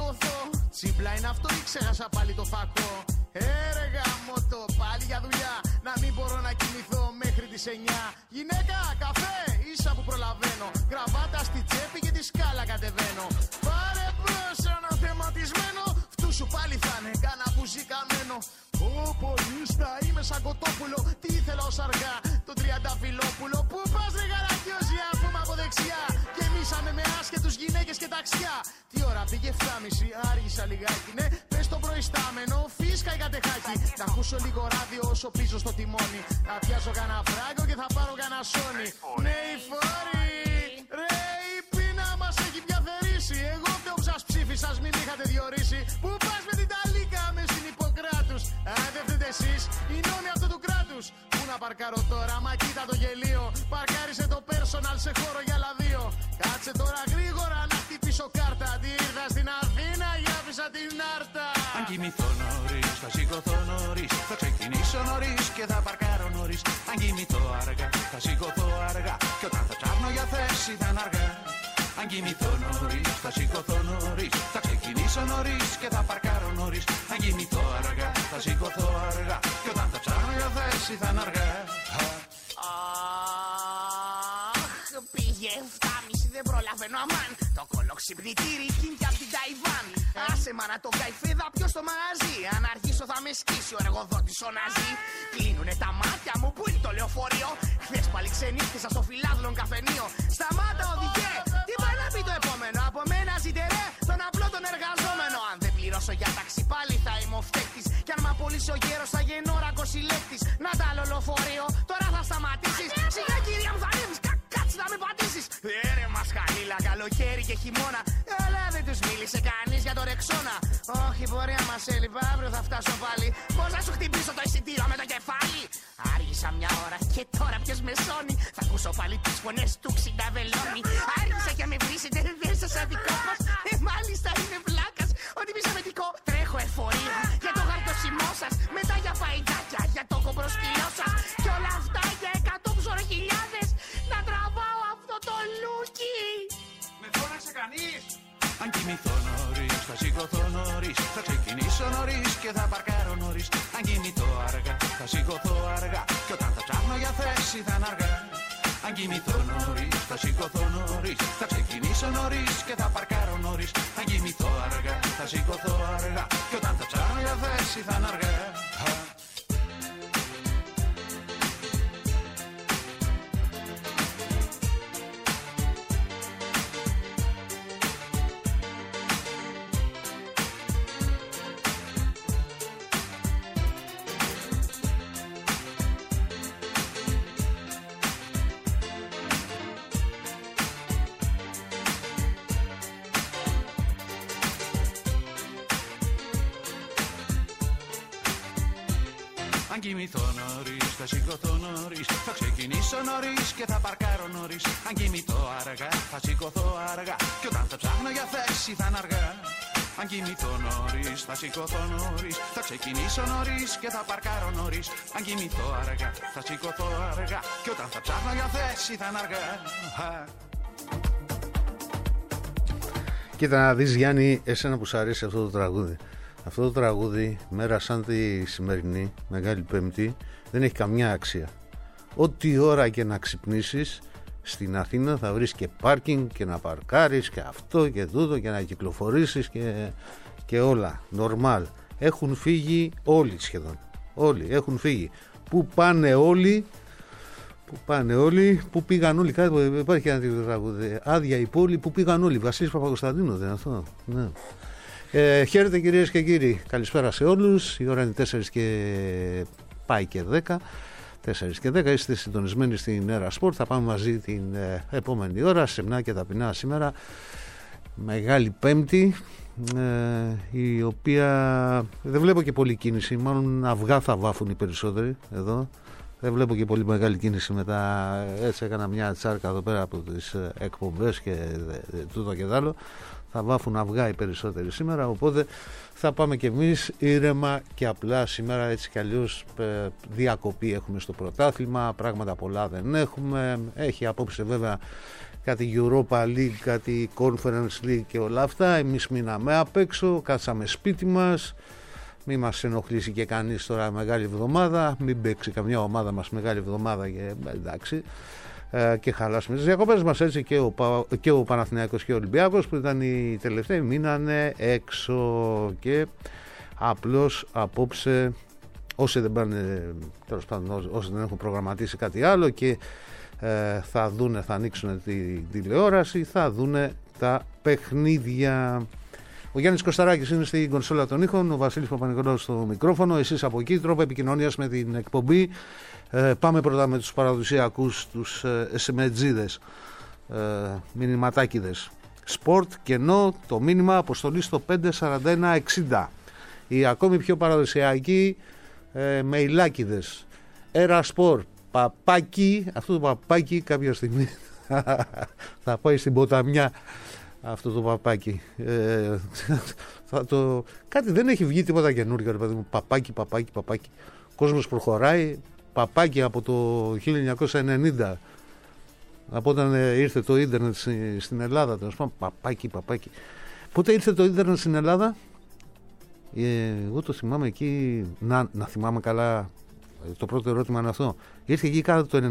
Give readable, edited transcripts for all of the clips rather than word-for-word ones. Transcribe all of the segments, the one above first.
τσακωθώ. Τσίπλα είναι αυτό ή ξέχασα πάλι το φακό? Έργα μότο, πάλι για δουλειά. Να μην μπορώ να κοιμηθώ μέχρι τις 9. Γυναίκα, καφέ, ίσα που προλαβαίνω. Γραβάτα στη τσέπη και τη σκάλα κατεβαίνω. Πάρε μπρος ένα θεματισμένο. Φτού σου πάλι θα είναι κάνα μπουζί καμένο. Πω λίστα, είμαι σαν Κοτόπουλο. Τι ήθελα ως αργά, το Τριανταφυλόπουλο. Πού πας ρε γαρακιόζη, ακούμε από δεξιά. Γεμίσαμε με άσχετους γυναίκες και ταξιά. Τι ώρα πήγε 7.30, άργησα λιγάκι. Ναι, πες το προϊστάμενο, φίσκα η κατεχάκι. Να ακούσω λίγο ράδιο όσο πίσω στο τιμόνι. Να πιάσω κανένα φράγκο και θα πάρω κανένα σόνι. Ναι, η φόρη, ρε η πείνα μας έχει πια θερήσει. Εγώ φταίω που σας ψήφισα, μην είχατε διορίσει. Πού πας με την ταλίκα με στην Ιπποκράτους? Αν δεν φταίτε εσείς, οι νόμοι αυτού του κράτους. Πού να παρκάρω τώρα, μα κοίτα το γελίο. Παρκάρισε το personal σε χώρο για άλλα δύο. Κάτσε τώρα γρήγορα να χτυπήσω κάρτα. Τι ήρθα στην Αθήνα, για άφησα την Άρτα. Αν κοιμηθώ νωρίς, θα σηκωθώ νωρίς. Θα ξεκινήσω νωρίς και θα παρκάρω νωρίς. Αν κοιμηθώ αργά, θα σηκωθώ αργά. Και όταν θα ψάχνω για θέση θα είναι αργά. Αν κοιμηθώ νωρίς, θα σηκωθώ νωρίς. Θα ξεκινήσω νωρίς και θα παρκάρω νωρίς. Αν κοιμηθώ αργά, θα σηκωθώ αργά. Και όταν θα ψάχνω για θέση θα είναι αργά. Πήγε 7.30, δεν προλαβαίνω αμάν. Το κολοξυπνητήρι κίνηκε απ' την Ταϊβάν. Άσε μα να το καηφίδα πιο στο μαγαζί. Αν αργήσω θα με σκίσει ο εργοδότης ο Ναζί. Κλείνουνε τα μάτια μου, πού είναι το λεωφορείο? Χθες πάλι ξενύχτησα στο Φιλάδλον καφενείο. Σταμάτα οδηγέ, τι πάει να πει το επόμενο? Από μένα ζητερέ τον απλό τον εργαζόμενο. Αν δεν πληρώσω για ταξί πάλι θα είμαι ο φταίχτης. Κι αν μ' απολύσει ο γέρος θα γίνω όρακος συλλέκτης. Να τα άλλο λεωφορείο, τώρα θα σταματήσεις. Σιγά κυρία μου θα ανέβεις, κάτσε να με πατήσεις. Ρε μασχαλίλα, καλοκαίρι και χειμώνα. Αλλά δεν τους μίλησε κανείς για το Ρεξόνα. Όχι πορεία μας έλειπα, αύριο θα φτάσω πάλι. Πώς να σου χτυπήσω το εισιτήριο με το κεφάλι? Άργησα μια ώρα και τώρα ποιος με σώνει? Θα ακούσω πάλι τις φωνές του Ξινταβελώνη. Άργησα και με βρίσετε, δεν σας αδικό μας. Μάλιστα είναι βλάκας, ότι μη σαβετικό. Τρέχω εφορία για το γαρτοσιμό σας. Μετά για φαϊδάκια, για το κομπροσκυλό σας. Κι όλα αυτά για 100 ψωροχιλιάδες. Να τραβάω αυτό το λούκι. Με φώναξε κανείς? Αν κοιμηθώ νωρίς, θα σηκωθώ νωρίς. Θα ξεκινήσω νωρίς και θα παρκάρω νωρίς. Αν κοιμηθώ αργά, θα σηκωθώ αργά. Και όταν θα ψάχνω για θέση θα είναι αργά. Αν κοιμηθώ νωρίς, θα σηκωθώ νωρίς. Θα ξεκινήσω νωρίς και θα παρκάρω νωρίς. Αν κοιμηθώ αργά, θα σηκωθώ αργά. Και όταν θα ψάχνω για θέση θα είναι αργά. Αν κοιμηθώ νωρίς, θα σηκωθώ νωρίς. Θα ξεκινήσω νωρίς και θα παρκάρω νωρίς. Αν κοιμηθώ αργά, θα σηκωθώ αργά. Και όταν θα ψάχνω για θέση θα είναι αργά. Αν κοιμηθώ νωρίς, θα σηκωθώ νωρίς. Θα ξεκινήσω νωρίς και θα παρκάρω νωρίς. Αν κοιμηθώ αργά, θα σηκωθώ αργά. Και όταν θα ψάχνω για θέση θα είναι αργά. Κοίτα να δεις Γιάννη, εσένα που σου αρέσει αυτό το τραγούδι. Αυτό το τραγούδι, μέρα σαν τη σημερινή, Μεγάλη Πέμπτη, δεν έχει καμιά αξία. Ό,τι ώρα και να ξυπνήσεις στην Αθήνα θα βρεις και πάρκινγκ και να παρκάρεις και αυτό και τούτο και να κυκλοφορήσεις και όλα. Νορμάλ. Έχουν φύγει όλοι σχεδόν. Όλοι έχουν φύγει. Πού πάνε όλοι? Πού πήγαν όλοι? Κάτι, υπάρχει ένα τραγούδι. Άδεια η πόλη, πού πήγαν όλοι? Βασίλης Παπακοσταντίνου, δεν είναι αυτό? Ναι. Χαίρετε κυρίες και κύριοι, καλησπέρα σε όλους. Η ώρα είναι 4 και πάει και 10. 4 και 10 είστε συντονισμένοι στην Έρα Σπορτ. Θα πάμε μαζί την επόμενη ώρα, σεμνά και ταπεινά σήμερα. Μεγάλη Πέμπτη, η οποία δεν βλέπω και πολλή κίνηση. Μάλλον αυγά θα βάφουν οι περισσότεροι εδώ. Δεν βλέπω και πολύ μεγάλη κίνηση μετά. Έτσι έκανα μια τσάρκα εδώ πέρα από τις εκπομπές και τούτο και δ' άλλο. Θα βάφουν αυγά οι περισσότεροι σήμερα, οπότε θα πάμε κι εμείς ήρεμα και απλά σήμερα, έτσι κι αλλιώς διακοπή έχουμε στο πρωτάθλημα, πράγματα πολλά δεν έχουμε. Έχει απόψε βέβαια κάτι Europa League, κάτι Conference League και όλα αυτά. Εμείς μείναμε απ' έξω, κάτσαμε σπίτι μας, μην μας ενοχλήσει και κανείς τώρα μεγάλη εβδομάδα, μην παίξει καμιά ομάδα μας μεγάλη εβδομάδα και εντάξει, και χαλάσουμε τις διακοπές μας. Έτσι και ο Παναθηναϊκός και ο Ολυμπιακός που ήταν οι τελευταίοι μείνανε έξω. Και απλώς απόψε όσοι δεν πάνε, τέλος πάντων, όσοι δεν έχουν προγραμματίσει κάτι άλλο και θα ανοίξουν τη τηλεόραση, θα δούνε τα παιχνίδια. Ο Γιάννης Κωσταράκης είναι στην κονσόλα των ήχων, ο Βασίλης Παπα-Νικολάου στο μικρόφωνο, εσείς από εκεί. Τρόπο επικοινωνίας με την εκπομπή. Πάμε πρώτα με τους παραδοσιακούς, τους SMG-δες, μηνυματάκηδες. Σπορτ, κενό, το μήνυμα, αποστολή στο 54160. Οι ακόμη πιο παραδοσιακοί μεϊλάκηδες. Σπορ, παπάκι, αυτό το παπάκι κάποια στιγμή θα πάει στην ποταμιά. Αυτό το παπάκι. Κάτι δεν έχει βγει τίποτα καινούργιο, ρε παιδί μου. Παπάκι. Κόσμος προχωράει. Παπάκι από το 1990. Από όταν ήρθε το ίντερνετ στην Ελλάδα. Παπάκι. Πότε ήρθε το ίντερνετ στην Ελλάδα? Εγώ το θυμάμαι εκεί. Να θυμάμαι καλά. Το πρώτο ερώτημα είναι αυτό. Ήρθε εκεί κάτω το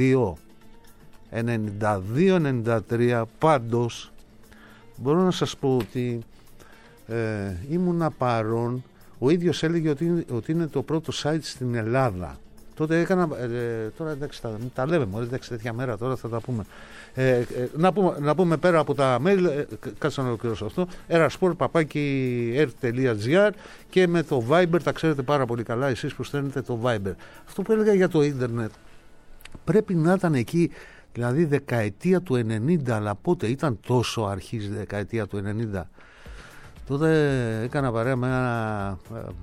92-93. Πάντως μπορώ να σας πω ότι ήμουνα παρόν. Ο ίδιος έλεγε ότι είναι το πρώτο site στην Ελλάδα. Τότε έκανα, τώρα εντάξει τα λέμε, εντάξει τέτοια μέρα τώρα θα τα πούμε. Να πούμε πέρα από τα mail, κάτσε να ολοκληρώσω αυτό, erasport@r.gr και με το Viber, τα ξέρετε πάρα πολύ καλά εσείς που στέλνετε το Viber. Αυτό που έλεγα για το ίντερνετ πρέπει να ήταν εκεί, δηλαδή δεκαετία του 90, αλλά πότε ήταν τόσο αρχής δεκαετία του 90. Τότε έκανα παρέα με ένα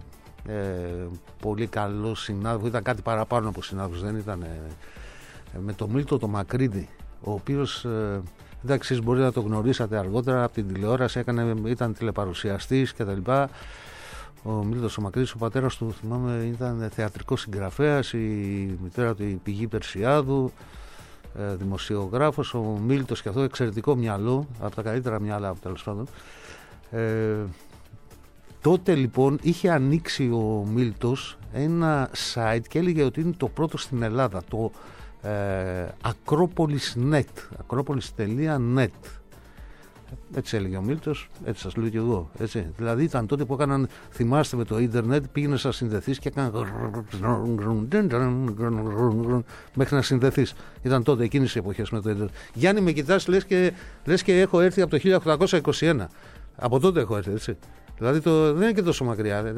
πολύ καλό συνάδελφο, ήταν κάτι παραπάνω από συνάδελφος, δεν ήταν, με τον Μίλτο το Μακρύδη, ο οποίος εντάξει εσείς μπορεί να το γνωρίσατε αργότερα από την τηλεόραση, ήταν τηλεπαρουσιαστής κτλ. Ο Μίλτος ο Μακρύδης, ο πατέρας του θυμάμαι ήταν θεατρικός συγγραφέας, η μητέρα του η Πηγή Περσιάδου, δημοσιογράφος. Ο Μίλτος και αυτό εξαιρετικό μυαλό, από τα καλύτερα μυαλά τέλος πάντων. Τότε λοιπόν είχε ανοίξει ο Μίλτος ένα site και έλεγε ότι είναι το πρώτο στην Ελλάδα, το Acropolis.net. Έτσι έλεγε ο Μίλτος, έτσι σας λέω και εγώ. Έτσι. Δηλαδή ήταν τότε που έκαναν, θυμάστε με το ίντερνετ, πήγαινε να συνδεθείς και έκαναν μέχρι να συνδεθείς. Ήταν τότε εκείνες οι εποχές με το ίντερνετ. Γιάννη, με κοιτάς, λες και έχω έρθει από το 1821. Από τότε έχω έρθει, έτσι. Δηλαδή δεν είναι και τόσο μακριά.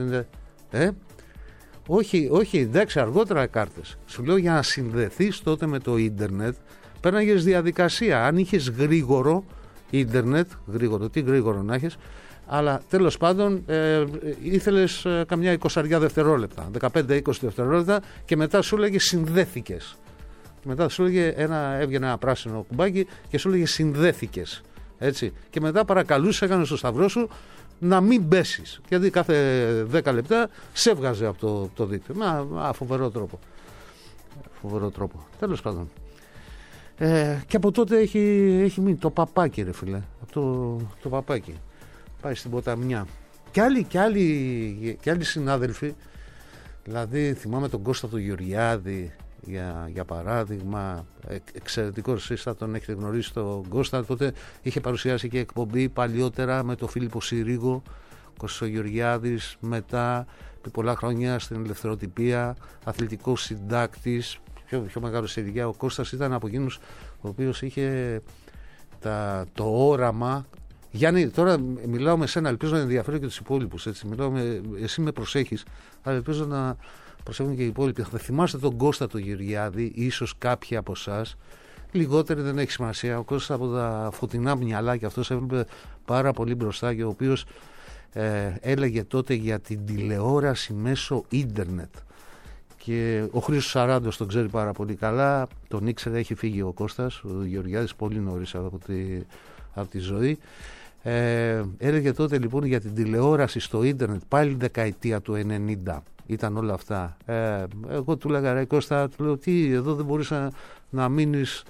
Όχι, εντάξει, αργότερα κάρτες. Σου λέω για να συνδεθείς τότε με το ίντερνετ, πέρναγες διαδικασία. Αν είχες γρήγορο ίντερνετ, τι γρήγορο να έχεις, αλλά τέλος πάντων ήθελες καμιά 20 δευτερόλεπτα, 15-20 δευτερόλεπτα και μετά σου έλεγε συνδέθηκες. Μετά σου έλεγε έβγαινε ένα πράσινο κουμπάκι και σου έλεγε συνδέθηκες. Έτσι. Και μετά παρακαλούσε, έκανε το σταυρό σου να μην πέσεις. Γιατί κάθε 10 λεπτά σε έβγαζε από το δίκτυο. Φοβερό τρόπο. Τέλος πάντων. Και από τότε έχει μείνει το παπάκι, ρε φίλε. Το παπάκι. Πάει στην ποταμιά. Και άλλοι συνάδελφοι. Δηλαδή θυμάμαι τον Κώστα τον Γεωργιάδη, για παράδειγμα, εξαιρετικός, εσείς θα τον έχετε γνωρίσει τον Κώστα, τότε είχε παρουσιάσει και εκπομπή παλιότερα με τον Φίλιππο Συρίγο, Κώστας Γεωργιάδης, μετά επί πολλά χρόνια στην ελευθεροτυπία, αθλητικός συντάκτης, πιο μεγάλος σε ηλικία. Ο Κώστας ήταν από εκείνους ο οποίος είχε το όραμα. Γιάννη, τώρα μιλάω με σένα, ελπίζω να ενδιαφέρει και τους υπόλοιπους, έτσι. Εσύ με προσέχεις, αλλά ελπίζω να προσέχουν και οι υπόλοιποι. Θα θυμάστε τον Κώστα τον Γεωργιάδη, ίσως κάποιοι από εσάς, λιγότεροι, δεν έχει σημασία. Ο Κώστας από τα φωτεινά μυαλά και αυτός έβλεπε πάρα πολύ μπροστά, και ο οποίος έλεγε τότε για την τηλεόραση μέσω ίντερνετ. Και ο Χρήστος Σαράντος τον ξέρει πάρα πολύ καλά, τον ήξερε, έχει φύγει ο Κώστας, ο Γεωργιάδης πολύ νωρίς από τη ζωή. Έλεγε τότε λοιπόν για την τηλεόραση στο ίντερνετ, πάλι δεκαετία του 90 ήταν όλα αυτά. Εγώ του λέγα, ρε Κώστα, του λέω, τι, εδώ δεν μπορείς να μείνεις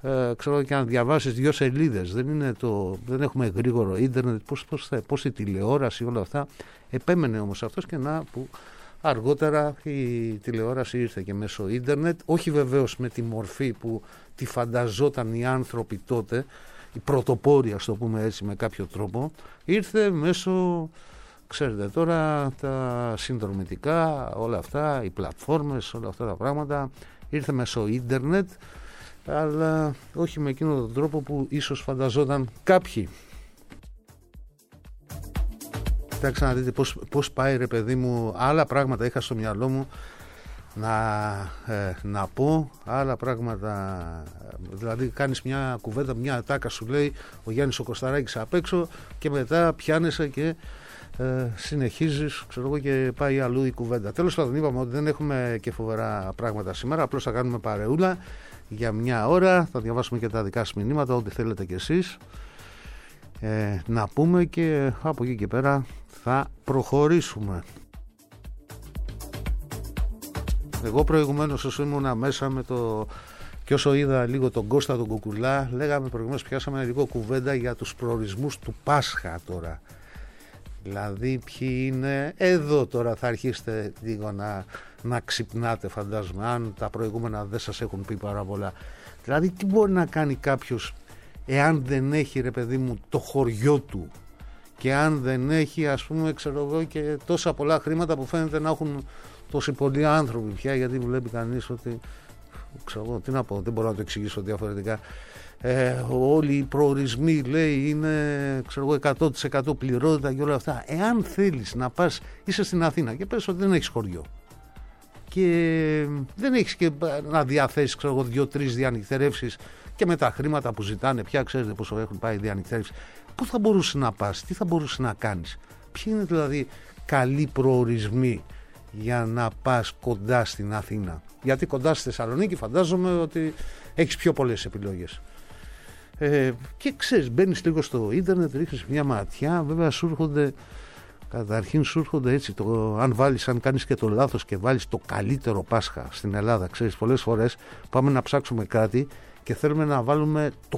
ξέρω, και να διαβάσεις 2 σελίδες. Δεν έχουμε γρήγορο ίντερνετ, πώς η τηλεόραση, όλα αυτά. Επέμενε όμως αυτός και που αργότερα η τηλεόραση ήρθε και μέσω ίντερνετ, όχι βεβαίως με τη μορφή που τη φανταζόταν οι άνθρωποι τότε, οι πρωτοπόροι, ας το πούμε έτσι με κάποιο τρόπο, ήρθε μέσω, ξέρετε τώρα, τα συνδρομητικά, όλα αυτά, οι πλατφόρμες, όλα αυτά τα πράγματα, ήρθε μέσω ίντερνετ, αλλά όχι με εκείνον τον τρόπο που ίσως φανταζόταν κάποιοι. Κοιτάξτε να δείτε πώς πάει, ρε παιδί μου, άλλα πράγματα είχα στο μυαλό μου να πω, άλλα πράγματα, δηλαδή κάνεις μια κουβέντα, μια ατάκα σου λέει ο Γιάννης ο Κωσταράκης απ' έξω και μετά πιάνεσαι και συνεχίζεις, ξέρω εγώ, και πάει αλλού η κουβέντα. Τέλος πάντων, είπαμε ότι δεν έχουμε και φοβερά πράγματα σήμερα, απλώς θα κάνουμε παρεούλα για μια ώρα, θα διαβάσουμε και τα δικά σας μηνύματα, ό,τι θέλετε κι εσείς να πούμε, και από εκεί και πέρα θα προχωρήσουμε. Εγώ προηγουμένως, όσο ήμουνα μέσα με και όσο είδα λίγο τον Κώστα τον Κουκουλά, λέγαμε προηγουμένως, πιάσαμε λίγο κουβέντα για τους προορισμούς του Πάσχα τώρα. Δηλαδή ποιοι είναι, εδώ τώρα θα αρχίσετε λίγο να ξυπνάτε, φαντάζομαι, αν τα προηγούμενα δεν σας έχουν πει πάρα πολλά. Δηλαδή τι μπορεί να κάνει κάποιος εάν δεν έχει, ρε παιδί μου, το χωριό του, και αν δεν έχει, ας πούμε, ξέρω εγώ, και τόσα πολλά χρήματα που φαίνεται να έχουν τόσοι πολλοί άνθρωποι πια, γιατί βλέπει κανείς ότι, ξέρω εγώ, τι να πω, δεν μπορώ να το εξηγήσω διαφορετικά. Όλοι οι προορισμοί, λέει, είναι, ξέρω εγώ, 100% πληρότητα και όλα αυτά. Εάν θέλεις να πας, είσαι στην Αθήνα και πες ότι δεν έχεις χωριό και δεν έχεις και να διαθέσεις, ξέρω εγώ, 2-3 διανυκτερεύσεις, και με τα χρήματα που ζητάνε πια, ξέρετε πόσο έχουν πάει οι διανυκτερεύσεις, πού θα μπορούσε να πας, τι θα μπορούσε να κάνεις, ποιοι είναι δηλαδή καλοί προορισμοί για να πας κοντά στην Αθήνα? Γιατί κοντά στη Θεσσαλονίκη φαντάζομαι ότι έχεις πιο πολλές επιλογές. Και ξέρεις, μπαίνεις λίγο στο ίντερνετ, ρίχνεις μια ματιά, βέβαια καταρχήν σου έρχονται έτσι, αν κάνεις και το λάθος και βάλεις το καλύτερο Πάσχα στην Ελλάδα, ξέρεις, πολλές φορές πάμε να ψάξουμε κάτι και θέλουμε να βάλουμε το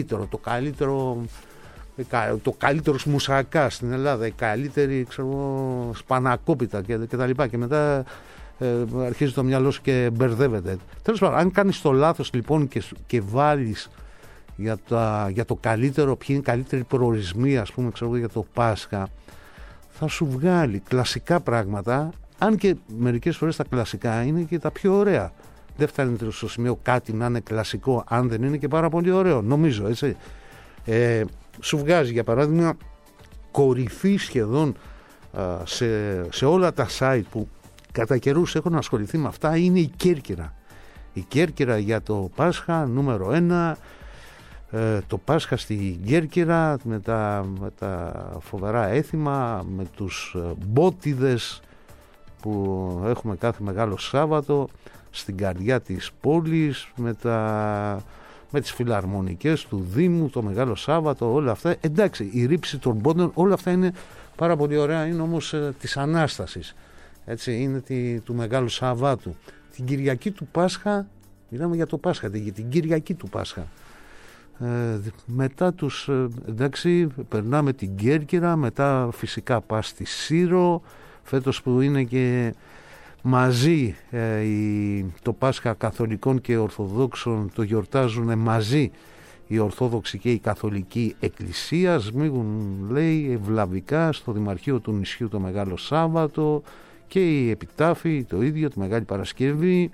καλύτερο μουσακά στην Ελλάδα, η καλύτερη, ξέρω, σπανακόπιτα και τα λοιπά, και μετά αρχίζει το μυαλό σου και μπερδεύεται. Τέλος πάντων, αν κάνεις το λάθος λοιπόν και βάλεις για το καλύτερο, ποιοι είναι οι καλύτεροι προορισμοί, ας πούμε, ξέρω, για το Πάσχα, θα σου βγάλει κλασικά πράγματα, αν και μερικές φορές τα κλασικά είναι και τα πιο ωραία. Δεν φτάνει στο σημείο κάτι να είναι κλασικό αν δεν είναι και πάρα πολύ ωραίο, νομίζω, έτσι. Σου βγάζει, για παράδειγμα, κορυφή σχεδόν σε όλα τα site που κατά καιρούς έχουν ασχοληθεί με αυτά, είναι η Κέρκυρα. Η Κέρκυρα για το Πάσχα, νούμερο 1. Το Πάσχα στη Κέρκυρα με τα φοβερά έθιμα, με τους μπότιδες που έχουμε κάθε Μεγάλο Σάββατο στην καρδιά της πόλης, με τις φιλαρμονικές του Δήμου το Μεγάλο Σάββατο, όλα αυτά. Εντάξει, η ρήψη των πόντων, όλα αυτά είναι πάρα πολύ ωραία, είναι όμως της Ανάστασης, έτσι, είναι του Μεγάλου Σαββάτου. Την Κυριακή του Πάσχα, μιλάμε για το Πάσχα, την Κυριακή του Πάσχα, μετά εντάξει, περνάμε την Κέρκυρα, μετά φυσικά πας στη Σύρο, φέτος που είναι και μαζί το Πάσχα Καθολικών και Ορθοδόξων, το γιορτάζουν μαζί η Ορθόδοξη και η Καθολική Εκκλησία, σμίγουν, λέει, ευλαβικά στο Δημαρχείο του νησιού το Μεγάλο Σάββατο, και η Επιτάφη το ίδιο τη Μεγάλη Παρασκευή,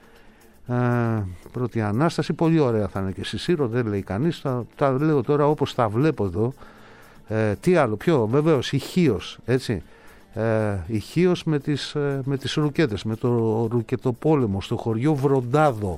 Πρώτη Ανάσταση, πολύ ωραία θα είναι και στη Σύρο, δεν λέει κανείς, τα λέω τώρα όπως τα βλέπω εδώ. Τι άλλο, πιο βεβαίως η Χίος, έτσι, η Χίος με τις ρουκέτες, με το ρουκετοπόλεμο στο χωριό Βροντάδο,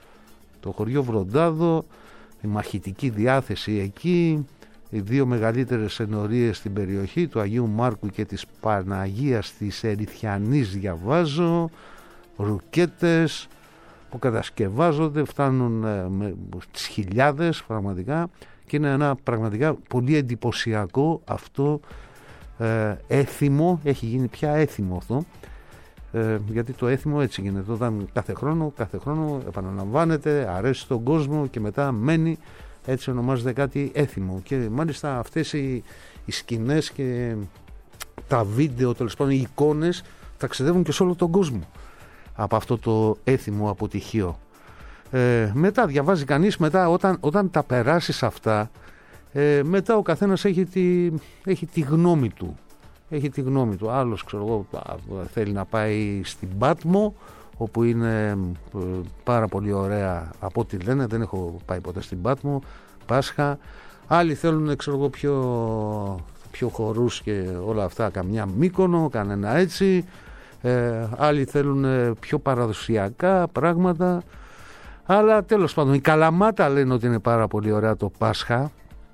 η μαχητική διάθεση εκεί, οι δύο μεγαλύτερες ενορίες στην περιοχή του Αγίου Μάρκου και της Παναγίας της Ερυθιανής, διαβάζω, ρουκέτες που κατασκευάζονται, φτάνουν με τις χιλιάδες πραγματικά, και είναι ένα πραγματικά πολύ εντυπωσιακό αυτό έθιμο, έχει γίνει πια έθιμο αυτό, γιατί το έθιμο έτσι γίνεται, όταν κάθε χρόνο επαναλαμβάνεται, αρέσει στον κόσμο και μετά μένει, έτσι ονομάζεται κάτι έθιμο. Και μάλιστα αυτές οι σκηνές και τα βίντεο, τέλος πάντων οι εικόνες, ταξιδεύουν και σε όλο τον κόσμο από αυτό το έθιμο αποτυχίο. Μετά διαβάζει κανείς, μετά όταν τα περάσεις αυτά, μετά ο καθένας έχει τη γνώμη του. Έχει τη γνώμη του. Άλλος, ξέρω εγώ, θέλει να πάει στην Πάτμο, όπου είναι πάρα πολύ ωραία από ό,τι λένε. Δεν έχω πάει ποτέ στην Πάτμο, Πάσχα. Άλλοι θέλουν, ξέρω εγώ, πιο χορούς και όλα αυτά, καμιά Μύκονο, κανένα έτσι. Άλλοι θέλουν πιο παραδοσιακά πράγματα. Αλλά τέλος πάντων, η Καλαμάτα λένε ότι είναι πάρα πολύ ωραία το Πάσχα.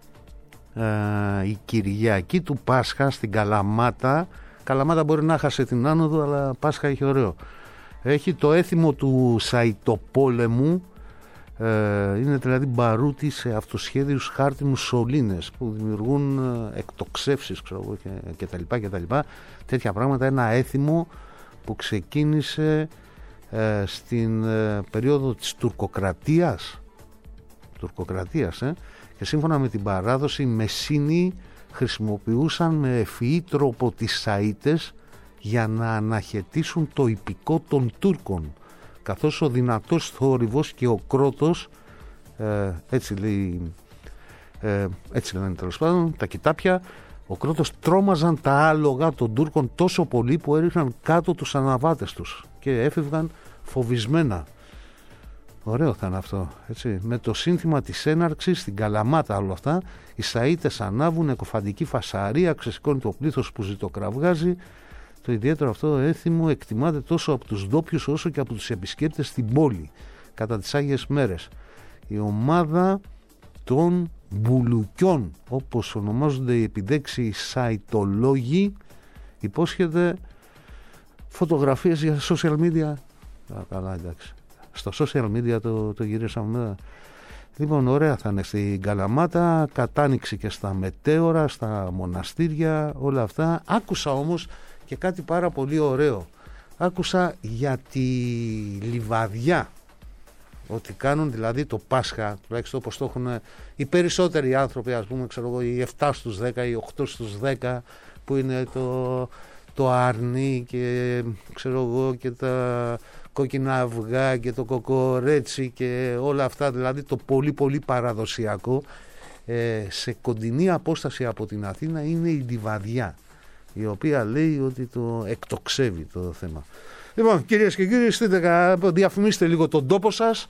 Η Κυριακή του Πάσχα στην Καλαμάτα. Καλαμάτα μπορεί να χάσει την άνοδο, αλλά Πάσχα έχει ωραίο. Έχει το έθιμο του Σαϊτοπόλεμου. Είναι δηλαδή μπαρούτι σε αυτοσχέδιους χάρτινους σωλήνες που δημιουργούν εκτοξεύσεις, ξέρω, και τα λοιπά. Τέτοια πράγματα. Ένα έθιμο που ξεκίνησε στην περίοδο της τουρκοκρατίας, και σύμφωνα με την παράδοση οι Μεσσίνοι χρησιμοποιούσαν με ευφυή τρόπο τις σαΐτες για να αναχαιτήσουν το ιππικό των Τούρκων, καθώς ο δυνατός θόρυβος και ο κρότος, έτσι λένε τέλος πάντων τα κοιτάπια, ο κρότος τρόμαζαν τα άλογα των Τούρκων τόσο πολύ που έριχναν κάτω τους αναβάτες τους και έφευγαν φοβισμένα. Ωραίο θα είναι αυτό, έτσι. Με το σύνθημα της έναρξης στην Καλαμάτα όλα αυτά, οι σαΐτες ανάβουν, εκοφαντική φασαρία, ξεσηκώνει το πλήθος που ζητοκραυγάζει. Το ιδιαίτερο αυτό έθιμο εκτιμάται τόσο από τους ντόπιους όσο και από τους επισκέπτες στην πόλη κατά τις Άγιες Μέρες. Η ομάδα των μπουλουκιών, όπως ονομάζονται οι επιδέξιοι σαϊτολόγοι, υπόσχεται φωτογραφίες για social media. Καλά, εντάξει. Στο social media το γυρίσαμε. Λοιπόν, ωραία θα είναι στην Καλαμάτα, κατάνοιξη και στα μετέωρα, στα μοναστήρια, όλα αυτά. Άκουσα όμως και κάτι πάρα πολύ ωραίο. Άκουσα για τη λιβαδιά, ότι κάνουν δηλαδή το Πάσχα, τουλάχιστον όπως το έχουν οι περισσότεροι άνθρωποι, ας πούμε, ξέρω εγώ, οι 7 στους 10, οι 8 στους 10, που είναι το αρνί και ξέρω εγώ και τα κόκκινα αυγά και το κοκορέτσι και όλα αυτά, δηλαδή το πολύ πολύ παραδοσιακό. Σε κοντινή απόσταση από την Αθήνα είναι η λιβαδιά, η οποία λέει ότι το εκτοξεύει το θέμα. Λοιπόν, κυρίες και κύριοι, διαφημίστε λίγο τον τόπο σας.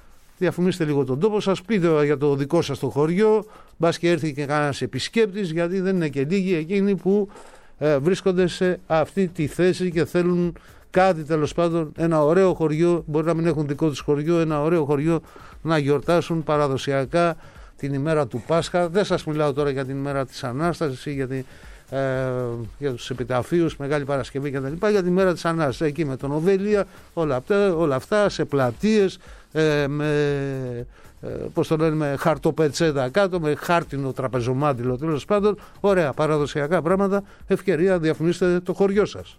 Πείτε για το δικό σας το χωριό. Μπας και έρθει και κανένας επισκέπτης, γιατί δεν είναι και λίγοι εκείνοι που βρίσκονται σε αυτή τη θέση και θέλουν κάτι, τέλος πάντων, ένα ωραίο χωριό. Μπορεί να μην έχουν δικό τους χωριό, ένα ωραίο χωριό να γιορτάσουν παραδοσιακά την ημέρα του Πάσχα. Δεν σας μιλάω τώρα για την ημέρα της Ανάστασης ή για τους επιταφείους, Μεγάλη Παρασκευή και τα λοιπά, για την ημέρα της Ανάστασης, εκεί με τον Οβέλια, όλα αυτά σε πλατείες, με χαρτοπετσέτα κάτω, με χάρτινο τραπεζομάντιλο, τέλος πάντων, ωραία παραδοσιακά πράγματα. Ευκαιρία, διαφημίστε το χωριό σας.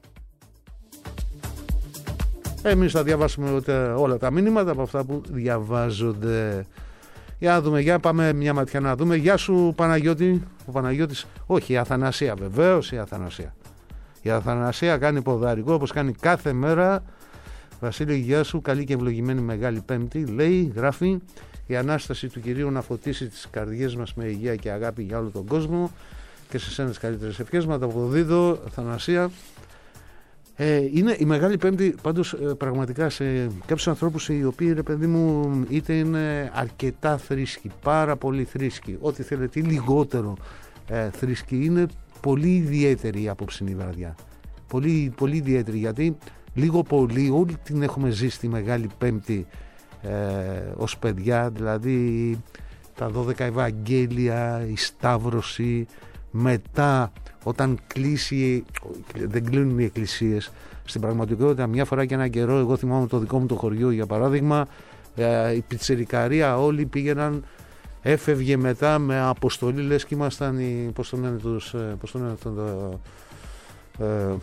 Εμείς θα διαβάσουμε όλα τα μηνύματα από αυτά που διαβάζονται. Για να δούμε, για πάμε μια ματιά να δούμε. Γεια σου Παναγιώτη. Ο Παναγιώτης, όχι, η Αθανασία, βεβαίως η Αθανασία. Η Αθανασία κάνει ποδαρικό όπως κάνει κάθε μέρα. Βασίλη, γεια σου, καλή και ευλογημένη Μεγάλη Πέμπτη. Λέει, γράφει, η Ανάσταση του Κυρίου να φωτίσει τις καρδιές μας με υγεία και αγάπη για όλο τον κόσμο και σε σένα τις καλύτερες ευχές. Μα τα αποδίδω, Αθανασία. Είναι η Μεγάλη Πέμπτη πάντως πραγματικά σε κάποιους ανθρώπους οι οποίοι, ρε παιδί μου, είτε είναι αρκετά θρήσκοι, πάρα πολύ θρήσκοι, ό,τι θέλετε, ή λιγότερο θρήσκοι, είναι πολύ ιδιαίτερη η απόψινή βραδιά. Πολύ, πολύ ιδιαίτερη, γιατί λίγο πολύ όλοι την έχουμε ζήσει τη Μεγάλη Πέμπτη ως παιδιά, δηλαδή τα 12 Ευαγγέλια, η Σταύρωση, μετά όταν κλείσει, δεν κλείνουν οι εκκλησίες. Στην πραγματικότητα μια φορά και έναν καιρό, εγώ θυμάμαι το δικό μου το χωριό για παράδειγμα, η πιτσιρικαρία όλοι πήγαιναν, έφευγε μετά με αποστολή, λες και ήμασταν οι,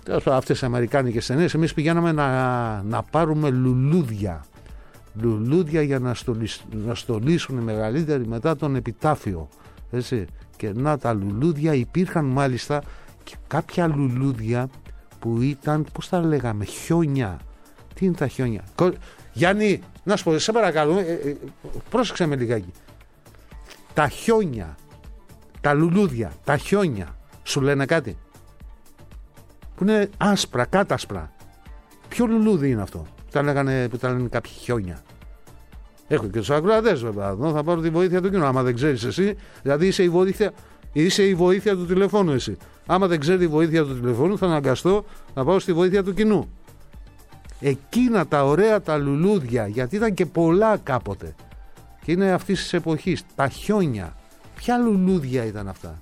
αυτές οι αμερικάνικες ταινίες, εμείς πηγαίναμε να πάρουμε λουλούδια για να στολίσουν οι μεγαλύτεροι μετά τον επιτάφιο, έτσι. Και να τα λουλούδια υπήρχαν μάλιστα και κάποια λουλούδια που ήταν, πώς τα λέγαμε, χιόνια. Τι είναι τα χιόνια? Γιάννη, να σου πω, σε παρακαλώ, πρόσεξε με λιγάκι. Τα χιόνια, τα λουλούδια, τα χιόνια, σου λένε κάτι? Που είναι άσπρα, κάτασπρα. Ποιο λουλούδι είναι αυτό που τα λένε κάποιοι χιόνια? Έχω και τους ακροατές βέβαια, θα πάρω τη βοήθεια του κοινού. Άμα δεν ξέρεις εσύ, δηλαδή είσαι η βοήθεια του τηλεφώνου εσύ. Άμα δεν ξέρει τη βοήθεια του τηλεφώνου, θα αναγκαστώ να πάω στη βοήθεια του κοινού. Εκείνα τα ωραία τα λουλούδια, γιατί ήταν και πολλά κάποτε και είναι αυτής της εποχής, τα χιόνια. Ποια λουλούδια ήταν αυτά?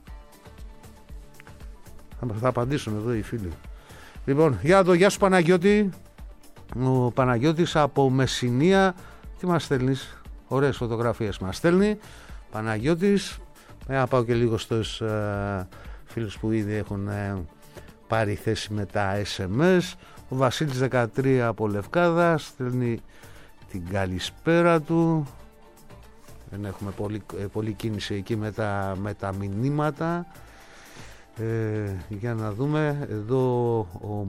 Θα απαντήσουν εδώ οι φίλοι. Λοιπόν, γεια σου Παναγιώτη. Ο Παναγιώτης από Μεσσηνία. Τι μας στέλνεις? Ωραίες φωτογραφίες μας στέλνει Παναγιώτης. Να πάω και λίγο στους φίλους που ήδη έχουν πάρει θέση με τα SMS. Ο Βασίλης 13 από Λευκάδα στέλνει την καλησπέρα του. Δεν έχουμε πολύ κίνηση εκεί με τα μηνύματα. Για να δούμε εδώ. Ο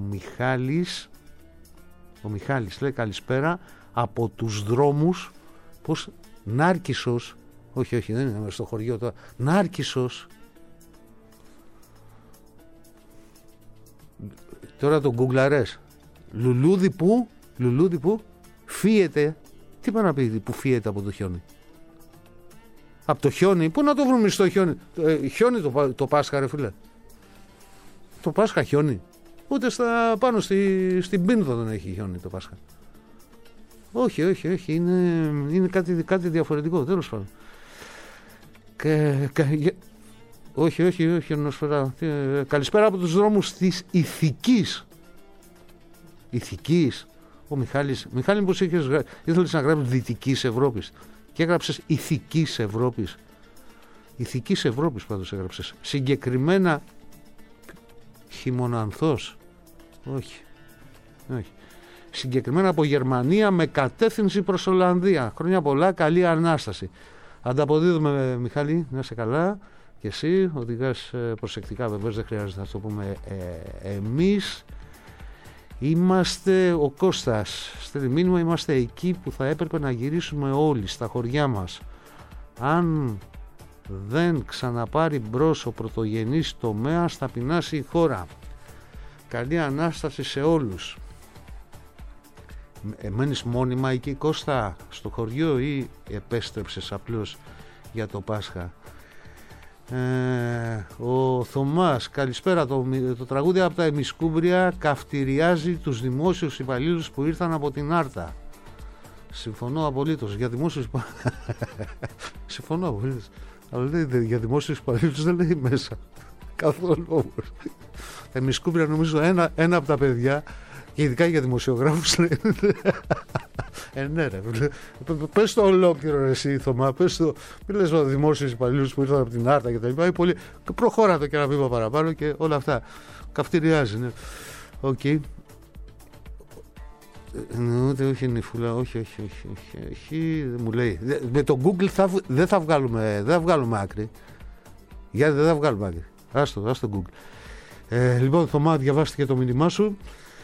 Μιχάλης λέει καλησπέρα από τους δρόμους. Πώς? Νάρκισσος. Όχι, δεν είναι στο χωριό τώρα. Νάρκισσος. Τώρα το γκουγκλαρές. Λουλούδι που φύεται. Τι πάει να πει που φύεται από το χιόνι? Από το χιόνι? Πού να το βρούμε στο χιόνι? Χιόνι το Πάσχα ρε φίλε. Το Πάσχα χιόνι? Ούτε πάνω στην Πίνδο δεν έχει χιόνι το Πάσχα. Όχι, είναι κάτι διαφορετικό, τέλος πάντων. Όχι, Νοσφαιρά. Καλησπέρα από τους δρόμους της Ηθικής. Ο Μιχάλης, πως ήθελες να γράψεις Δυτικής Ευρώπης και έγραψες Ηθικής Ευρώπης. Ηθικής Ευρώπης πάντως έγραψες. Συγκεκριμένα Χειμωνανθός. Όχι. Συγκεκριμένα από Γερμανία με κατεύθυνση προς Ολλανδία. Χρόνια πολλά, καλή Ανάσταση. Ανταποδίδουμε Μιχάλη, να είσαι καλά. Και εσύ οδηγάς προσεκτικά, βεβαίως δεν χρειάζεται να το πούμε εμείς. Είμαστε ο Κώστας στέλνει μήνυμα, είμαστε εκεί που θα έπρεπε να γυρίσουμε όλοι στα χωριά μας. Αν δεν ξαναπάρει μπρος ο πρωτογενής τομέας θα πεινάσει η χώρα. Καλή Ανάσταση σε όλους. Μένεις μόνιμα εκεί Κώστα στο χωριό ή επέστρεψες απλώς για το Πάσχα? Ο Θωμάς, καλησπέρα. Το τραγούδι από τα Εμισκούμπρια καυτηριάζει τους δημόσιους υπαλλήλους που ήρθαν από την Άρτα. Συμφωνώ απολύτως. Για δημόσιους συμφωνώ απολύτως. Αλλά για δημόσιους υπαλλήλους δεν λέει μέσα καθόλου όμως. Τα Εμισκούμπρια νομίζω ένα από τα παιδιά, και ειδικά για δημοσιογράφους λέει. Ναι ρε, πες το ολόκληρο εσύ Θωμά, πες το, μην λες ο δημόσιους υπαλλήλους που ήρθαν από την Άρτα και τα λοιπά, προχώρα το και ένα βήμα παραπάνω και όλα αυτά, καυτηριάζει, ναι. Οκ. Ούτε όχι νυφούλα, όχι, μου λέει, με το Google δεν θα βγάλουμε άκρη, γιατί δεν θα βγάλουμε άκρη, άστο Google. Λοιπόν Θωμά, διαβάστηκε το μήνυμά σου.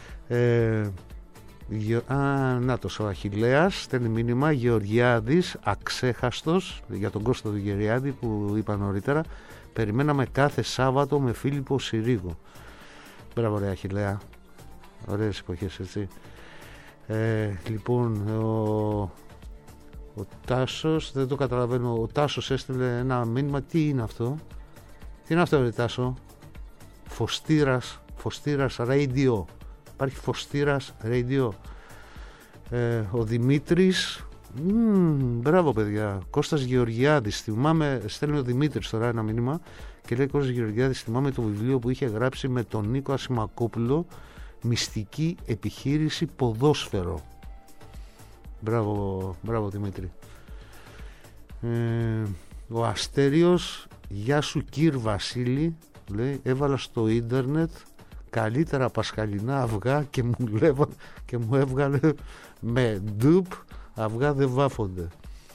Νάτος ο Αχιλλέας στέλνει μήνυμα. Γεωργιάδης, αξέχαστος, για τον Κώστα του Γεωργιάδη που είπα νωρίτερα. Περιμέναμε κάθε Σάββατο με Φίλιππο Συρίγο. Μπράβο ρε Αχιλλέα, ωραίες εποχές έτσι. Λοιπόν ο Τάσος, δεν το καταλαβαίνω. Ο Τάσος έστειλε ένα μήνυμα. Τι είναι αυτό ρε Τάσο? Φωστήρας Radio. Υπάρχει Φωστήρας Radio. Ο Δημήτρης, μπράβο παιδιά. Κώστας Γεωργιάδης, θυμάμαι, στέλνει ο Δημήτρης τώρα ένα μήνυμα και λέει Κώστας Γεωργιάδης, θυμάμαι το βιβλίο που είχε γράψει με τον Νίκο Ασημακόπουλο, Μυστική επιχείρηση ποδόσφαιρο. Μπράβο Δημήτρη. Ο Αστέριος, γεια σου κύρ Βασίλη, λέει, έβαλα στο ίντερνετ καλύτερα πασχαλινά αυγά και μου έβγαλε με ντουπ αυγά δεν βάφονται.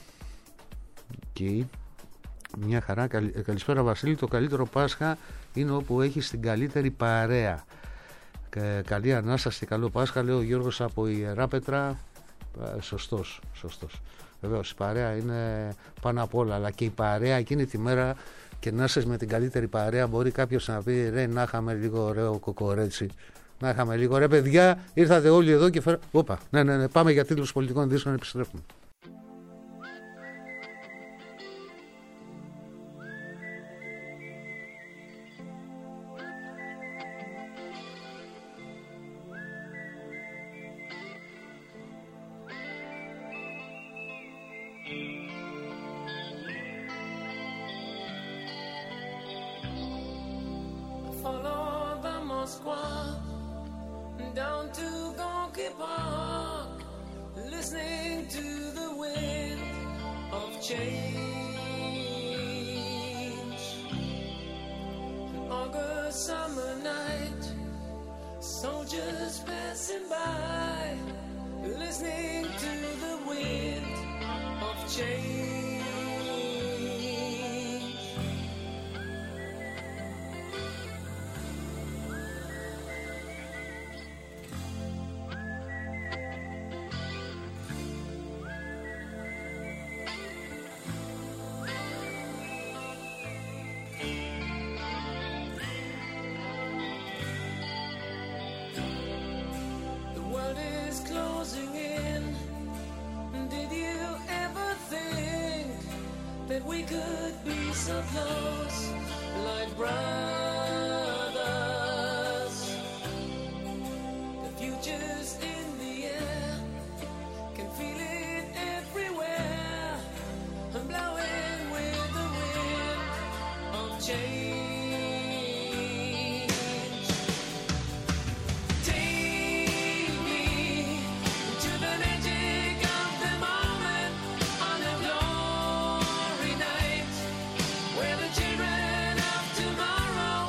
Και μια χαρά. Καλησπέρα Βασίλη. Το καλύτερο Πάσχα είναι όπου έχεις την καλύτερη παρέα. Καλή Ανάσταση, καλό Πάσχα, λέει ο Γιώργος από Ιεράπετρα. Σωστός. Βεβαίως η παρέα είναι πάνω απ' όλα, αλλά και η παρέα εκείνη τη μέρα, και να είσαι με την καλύτερη παρέα, μπορεί κάποιος να πει ρε, να είχαμε λίγο ωραίο κοκορέτσι, να είχαμε λίγο ρε παιδιά, ήρθατε όλοι εδώ και φέρα. Όπα, ναι, πάμε για τίτλους πολιτικών ειδήσεων, επιστρέφουμε. Down to Gonky Park, listening to the wind of change. An August summer night, soldiers passing by, listening to the wind of change. We could be so close, like brothers. The future's in the air, can feel it everywhere. I'm blowing with the wind of change. Take me to the magic of the moment on a glory night, where the children of tomorrow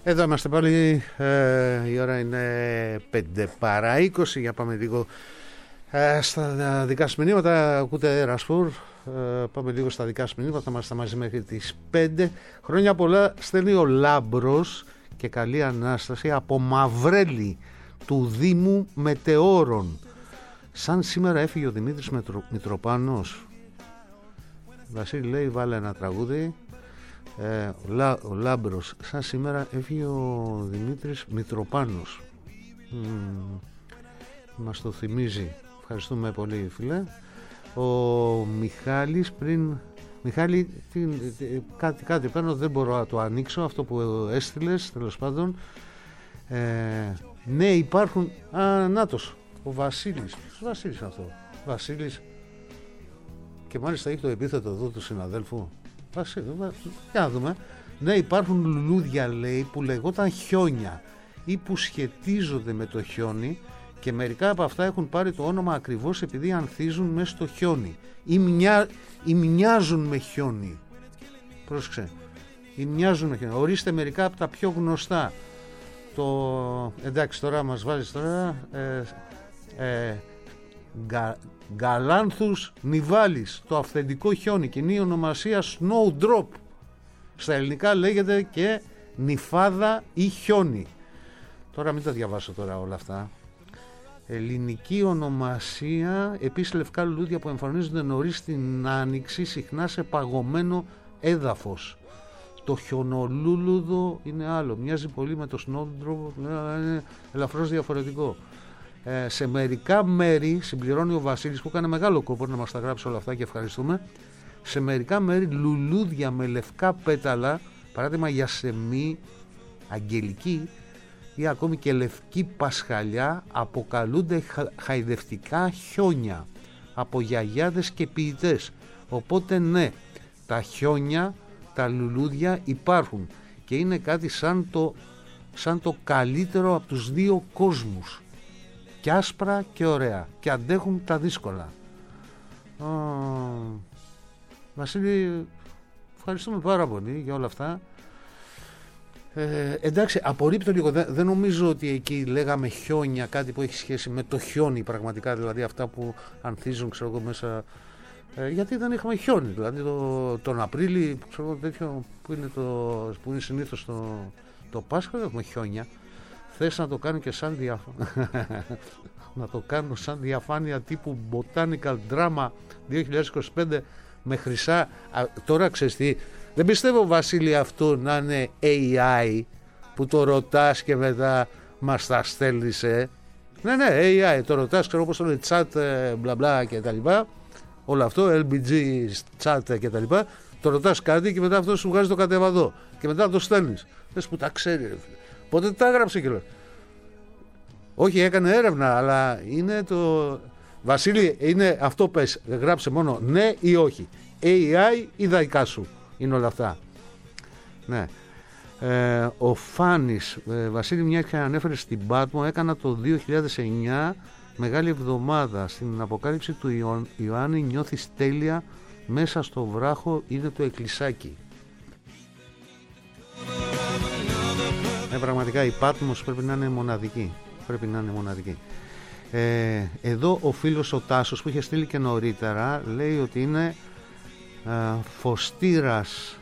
Εδώ είμαστε πάλι, η ώρα είναι 5 παρά 20, για πάμε λίγο στα δικά σας μηνύματα. Ακούτε Ρασφούρ, πάμε λίγο στα δικά σας μηνύματα, θα είμαστε μαζί μέχρι τις 5. Χρόνια πολλά στέλνει ο Λάμπρος και καλή Ανάσταση από Μαυρέλη του Δήμου Μετεώρων. Σαν σήμερα έφυγε ο Δημήτρης Μητροπάνος. Βασίλη λέει βάλε ένα τραγούδι. Ο Λάμπρος, σαν σήμερα έφυγε ο Δημήτρης Μητροπάνος. Μας το θυμίζει. Ευχαριστούμε πολύ φίλε. Ο Μιχάλης πριν... Μιχάλη, κάτι παίρνω, δεν μπορώ να το ανοίξω αυτό που έστειλες, τέλος πάντων. Ναι, υπάρχουν... νάτος, ο Βασίλης. Ο Βασίλης αυτό. Βασίλης. Και μάλιστα έχει το επίθετο εδώ του συναδέλφου. Για να δούμε. Ναι, υπάρχουν λουλούδια, λέει, που λεγόταν χιόνια ή που σχετίζονται με το χιόνι και μερικά από αυτά έχουν πάρει το όνομα ακριβώς επειδή ανθίζουν μέσα στο χιόνι ή μοιάζουν με χιόνι. Πρόσεξε. Ή μοιάζουν με χιόνι. Ορίστε μερικά από τα πιο γνωστά. Εντάξει, τώρα μας βάζεις τώρα Γκαλάνθους νιβάλης, το αυθεντικό χιόνι, κοινή ονομασία Snowdrop. Στα ελληνικά λέγεται και νυφάδα ή χιόνι. Τώρα μην τα διαβάσω τώρα όλα αυτά. Ελληνική ονομασία, επίσης λευκά λουλούδια που εμφανίζονται νωρίς την άνοιξη, συχνά σε παγωμένο έδαφος. Το χιονολούλουδο είναι άλλο, μοιάζει πολύ με το Snowdrop, είναι ελαφρώς διαφορετικό. Σε μερικά μέρη, συμπληρώνει ο Βασίλης που έκανε μεγάλο κόπο να μας τα γράψει όλα αυτά και ευχαριστούμε, σε μερικά μέρη λουλούδια με λευκά πέταλα, παράδειγμα γιασεμί, αγγελική ή ακόμη και λευκή πασχαλιά, αποκαλούνται χαϊδευτικά χιόνια από γιαγιάδες και ποιητές. Οπότε ναι, τα χιόνια, τα λουλούδια υπάρχουν και είναι κάτι σαν το καλύτερο από τους δύο κόσμους. Και άσπρα και ωραία και αντέχουν τα δύσκολα. Βασίλη, ευχαριστούμε πάρα πολύ για όλα αυτά. Εντάξει, απορρίπτω λίγο, δεν νομίζω ότι εκεί λέγαμε χιόνια, κάτι που έχει σχέση με το χιόνι πραγματικά, δηλαδή αυτά που ανθίζουν, ξέρω εγώ, μέσα, γιατί δεν είχαμε χιόνι, δηλαδή τον Απρίλη, ξέρω εγώ, τέτοιο που είναι συνήθως το Πάσχα, δεν έχουμε χιόνια. Θες να το κάνω και σαν να το κάνω σαν διαφάνεια τύπου Botanical Drama 2025 με χρυσά. Τώρα ξέρεις τι, δεν πιστεύω Βασίλη αυτό να είναι AI που το ρωτάς και μετά μας τα στέλνεις. Ναι, AI, το ρωτάς, ξέρω πώς το λέει, chat, μπλα μπλα και τα λοιπά, όλο αυτό, LBG chat και τα λοιπά, το ρωτάς κάτι και μετά αυτό σου βγάζει το κατεβαδό και μετά το στέλνεις. Θες που τα ξέρει, ρε φίλε. Πότε τα έγραψε και λέω. Όχι, έκανε έρευνα, αλλά είναι το... Βασίλη, είναι αυτό, πες, γράψε μόνο ναι ή όχι. AI ή δικά σου. Είναι όλα αυτά. Ναι. Ο Φάνης, Βασίλη, μια και ανέφερε στην Πάτμο, έκανα το 2009 μεγάλη εβδομάδα. Στην αποκάλυψη του Ιωάννη νιώθεις τέλεια, μέσα στο βράχο είναι το εκκλησάκι. Πραγματικά η Πάτμος πρέπει να είναι μοναδική. Εδώ ο φίλος ο Τάσος που είχε στείλει και νωρίτερα λέει ότι είναι Φωστήρας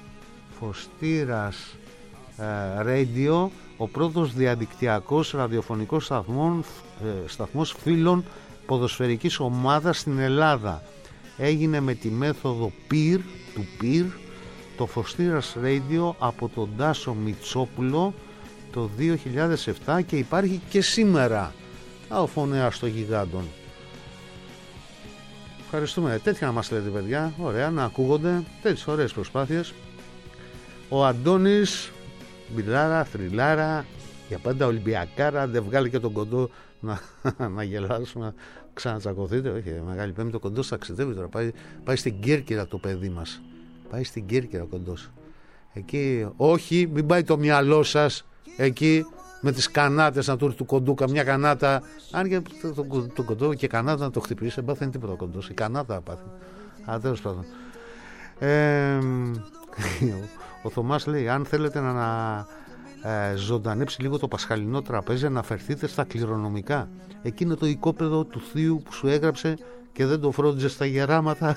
Radio, ο πρώτος διαδικτυακός ραδιοφωνικός σταθμός φίλων ποδοσφαιρικής ομάδας στην Ελλάδα. Έγινε με τη μέθοδο PEER, το Φωστήρας Radio από τον Τάσο Μητσόπουλο το 2007 και υπάρχει και σήμερα. Ο φωνέας των γιγάντων. Ευχαριστούμε. Τέτοια να μας λέτε, παιδιά. Ωραία, να ακούγονται τέτοιες ωραίες προσπάθειες. Ο Αντώνης, μπιλάρα, θρυλάρα, για πάντα Ολυμπιακάρα. Δεν βγάλει και τον κοντό να γελάσουμε, να ξανατσακωθείτε. Όχι, Μεγάλη Πέμπτη, ο κοντός ταξιδεύει τώρα. Πάει στην Κέρκυρα το παιδί μας. Πάει στην Κέρκυρα ο κοντός. Εκεί, όχι, μην πάει το μυαλό σας εκεί με τις κανάτες να του έρθει του κοντού καμιά κανάτα. Αν και το κοντό και κανάτα να το χτυπήσει, δεν πάθαινε τίποτα ο κοντός. Η κανάτα πάθει. Τέλος πάντων. Ο Θωμάς λέει, αν θέλετε ζωντανέψει λίγο το πασχαλινό τραπέζι, αναφερθείτε στα κληρονομικά. Εκείνο το οικόπεδο του θείου που σου έγραψε και δεν το φρόντιζε στα γεράματα.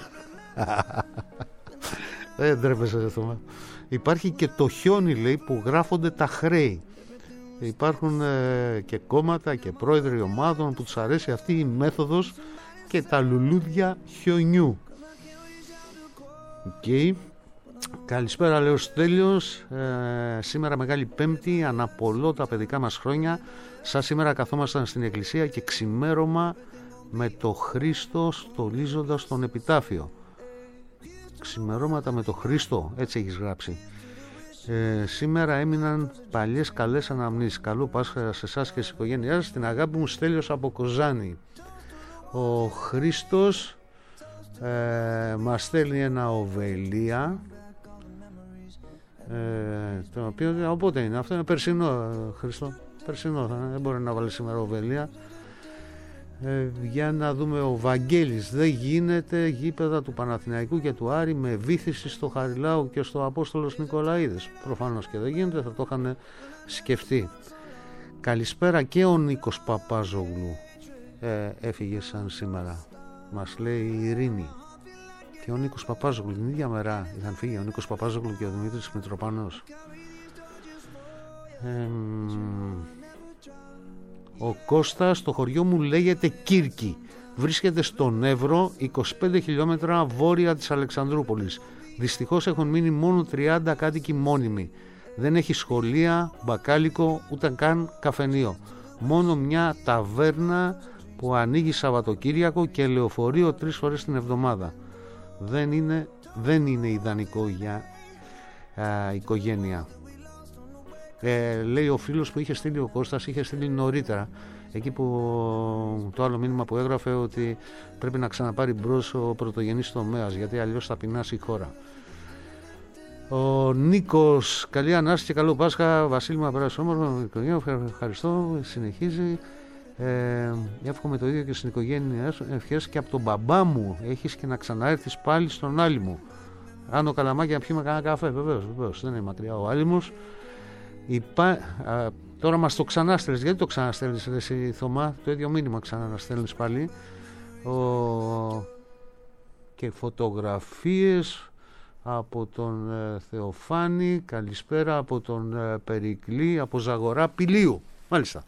Δεν τρέπεσαι, Θωμά. Υπάρχει και το χιόνι, λέει, που γράφονται τα χρέη. Υπάρχουν και κόμματα και πρόεδροι ομάδων που τους αρέσει αυτή η μέθοδος και τα λουλούδια χιονιού. Okay. Καλησπέρα, λέω Στέλιος. Σήμερα Μεγάλη Πέμπτη, αναπολώ τα παιδικά μας χρόνια. Σαν σήμερα καθόμασταν στην εκκλησία και ξημέρωμα με το Χρήστο στολίζοντας τον επιτάφιο. Ξημερώματα με το Χρήστο, έτσι έχεις γράψει. Σήμερα έμειναν παλιές καλές αναμνήσεις. Καλό Πάσχα σε εσάς και στις οικογένειάς σας. Την αγάπη μου, Στέλιος από Κοζάνη. Ο Χρήστος μας στέλνει ένα οβελία, το οποίο, οπότε είναι, αυτό είναι περσινό, Χριστό, περσινό, δεν μπορεί να βάλει σήμερα οβελία. Για να δούμε, ο Βαγγέλης: δεν γίνεται γήπεδα του Παναθηναϊκού και του Άρη με βύθιση στο Χαριλάου και στο Απόστολος Νικολαίδης. Προφανώς και δεν γίνεται, θα το είχαν σκεφτεί. Καλησπέρα, και ο Νίκος Παπάζογλου έφυγε σαν σήμερα, μας λέει η Ειρήνη. Και ο Νίκος Παπάζογλου την ίδια μέρα είχαν φύγει, ο Νίκος Παπάζογλου και ο Δημήτρης Μητροπάνος. Ο Κώστας: το χωριό μου λέγεται Κύρκη. Βρίσκεται στον Εύρο, 25 χιλιόμετρα βόρεια της Αλεξανδρούπολης. Δυστυχώς έχουν μείνει μόνο 30 κάτοικοι μόνιμοι. Δεν έχει σχολεία, μπακάλικο, ούτε καν καφενείο. Μόνο μια ταβέρνα που ανοίγει Σαββατοκύριακο και λεωφορείο 3 φορές την εβδομάδα. Δεν είναι ιδανικό για οικογένεια. Λέει ο φίλος που είχε στείλει ο Κώστας, είχε στείλει νωρίτερα, εκεί που το άλλο μήνυμα που έγραφε ότι πρέπει να ξαναπάρει μπρος ο πρωτογενής τομέας, γιατί αλλιώς θα πεινάσει η χώρα. Ο Νίκος: καλή Ανάσταση και καλό Πάσχα. Βασίλη, μου πέρασε όμορφα, ευχαριστώ. Συνεχίζει. Εύχομαι το ίδιο και στην οικογένειά σου. Ευχές και από τον μπαμπά μου. Έχεις και να ξαναέρθεις πάλι στον Άλυμο. Άνω Καλαμάκια να πιούμε κανένα καφέ. Βεβαίως, δεν είναι μακριά ο Άλυμος. Τώρα μας το ξανάστελνες. Γιατί το ξαναστέλνεις, εσύ Θωμά? Το ίδιο μήνυμα ξαναστέλνεις πάλι. Και φωτογραφίες από τον Θεοφάνη. Καλησπέρα από τον Περικλή, από Ζαγορά Πηλίου. Μάλιστα.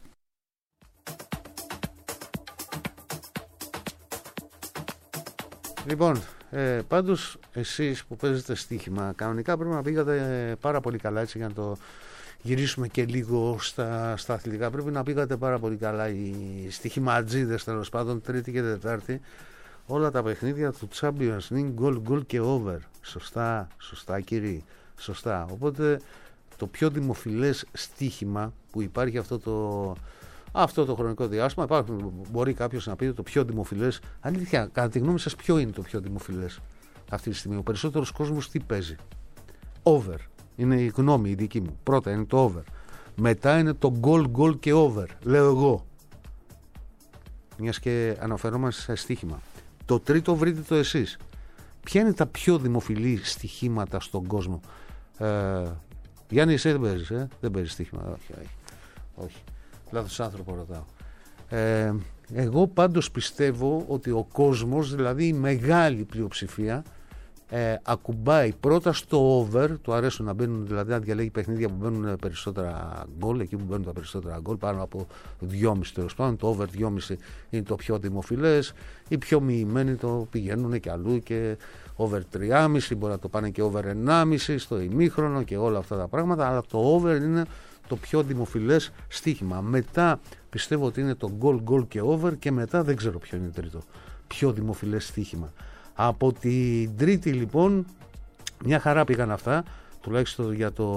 Λοιπόν, πάντως εσείς που παίζετε στοίχημα, κανονικά πρέπει να πήγατε πάρα πολύ καλά, έτσι, για να το γυρίσουμε και λίγο στα αθλητικά. Πρέπει να πήγατε πάρα πολύ καλά οι στοιχηματζίδες, τέλος πάντων, Τρίτη και Τετάρτη. Όλα τα παιχνίδια του Champions League, goal και over. Σωστά κύριοι, σωστά. Οπότε το πιο δημοφιλές στοίχημα που υπάρχει αυτό το χρονικό διάστημα, μπορεί κάποιος να πει το πιο δημοφιλές. Αλήθεια, κατά τη γνώμη σας, ποιο είναι το πιο δημοφιλές αυτή τη στιγμή? Ο περισσότερος κόσμος τι παίζει? Over. Είναι η γνώμη η δική μου. Πρώτα είναι το over. Μετά είναι το goal και over. Λέω εγώ. Μιας και αναφερόμαστε σε στοίχημα. Το τρίτο βρείτε το εσείς. Ποια είναι τα πιο δημοφιλή στοιχήματα στον κόσμο? Γιάννη, εσύ δεν παίζεις, δεν παίζεις στοίχημα? Όχι. Λάθος άνθρωπο ρωτάω. Εγώ πάντως πιστεύω ότι ο κόσμος, δηλαδή η μεγάλη πλειοψηφία, ακουμπάει πρώτα στο over. Του αρέσουν να μπαίνουν, δηλαδή να διαλέγει παιχνίδια που μπαίνουν περισσότερα γκολ, εκεί που μπαίνουν τα περισσότερα γκολ, πάνω από 2,5 τέλος πάντων. Το over 2,5 είναι το πιο δημοφιλές. Οι πιο μοιημένοι το πηγαίνουν και αλλού, και over 3,5, μπορεί να το πάνε και over 1,5 στο ημίχρονο και όλα αυτά τα πράγματα, αλλά το over είναι το πιο δημοφιλές στοίχημα. Μετά πιστεύω ότι είναι το goal και over, και μετά δεν ξέρω ποιο είναι τρίτο πιο δημοφιλές στοίχημα. Από την Τρίτη λοιπόν μια χαρά πήγαν αυτά, τουλάχιστον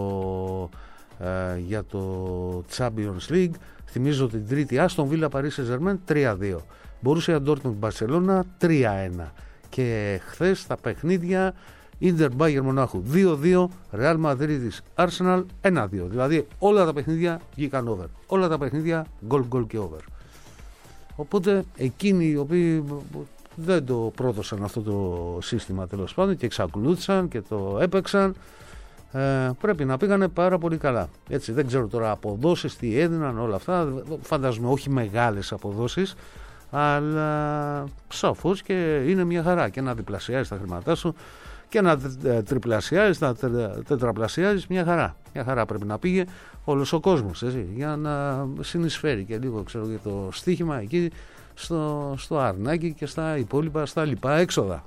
για το Champions League. Θυμίζω την Τρίτη Aston Villa Paris Saint-Germain 3-2, Borussia Dortmund Barcelona 3-1, και χθες τα παιχνίδια Inter Bayern Μονάχου 2-2, Real Madrid Arsenal 1-2. Δηλαδή όλα τα παιχνίδια βγήκαν over. Όλα τα παιχνίδια goal και over. Οπότε εκείνοι οι οποίοι δεν το πρόδωσαν αυτό το σύστημα, τέλος πάντων, και εξακολούθησαν και το έπαιξαν, πρέπει να πήγανε πάρα πολύ καλά. Έτσι, δεν ξέρω τώρα αποδόσεις, τι έδιναν, όλα αυτά. Φαντάζομαι όχι μεγάλες αποδόσεις, αλλά σαφώς και είναι μια χαρά. Και να διπλασιάζεις τα χρήματά σου και να τριπλασιάζεις, να τετραπλασιάζεις, μια χαρά. Μια χαρά πρέπει να πήγε όλος ο κόσμος, έτσι, για να συνεισφέρει και λίγο, ξέρω, για το στοίχημα εκεί στο αρνάκι και στα υπόλοιπα, στα λοιπά έξοδα.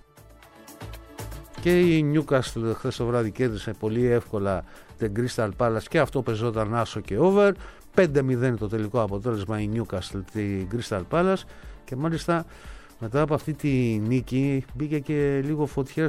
Και η Newcastle χθες το βράδυ κέρδισε πολύ εύκολα την Crystal Palace και αυτό πεζόταν άσο και over. 5-0 το τελικό αποτέλεσμα η Newcastle την Crystal Palace, και μάλιστα μετά από αυτή τη νίκη μπήκε και λίγο φωτιά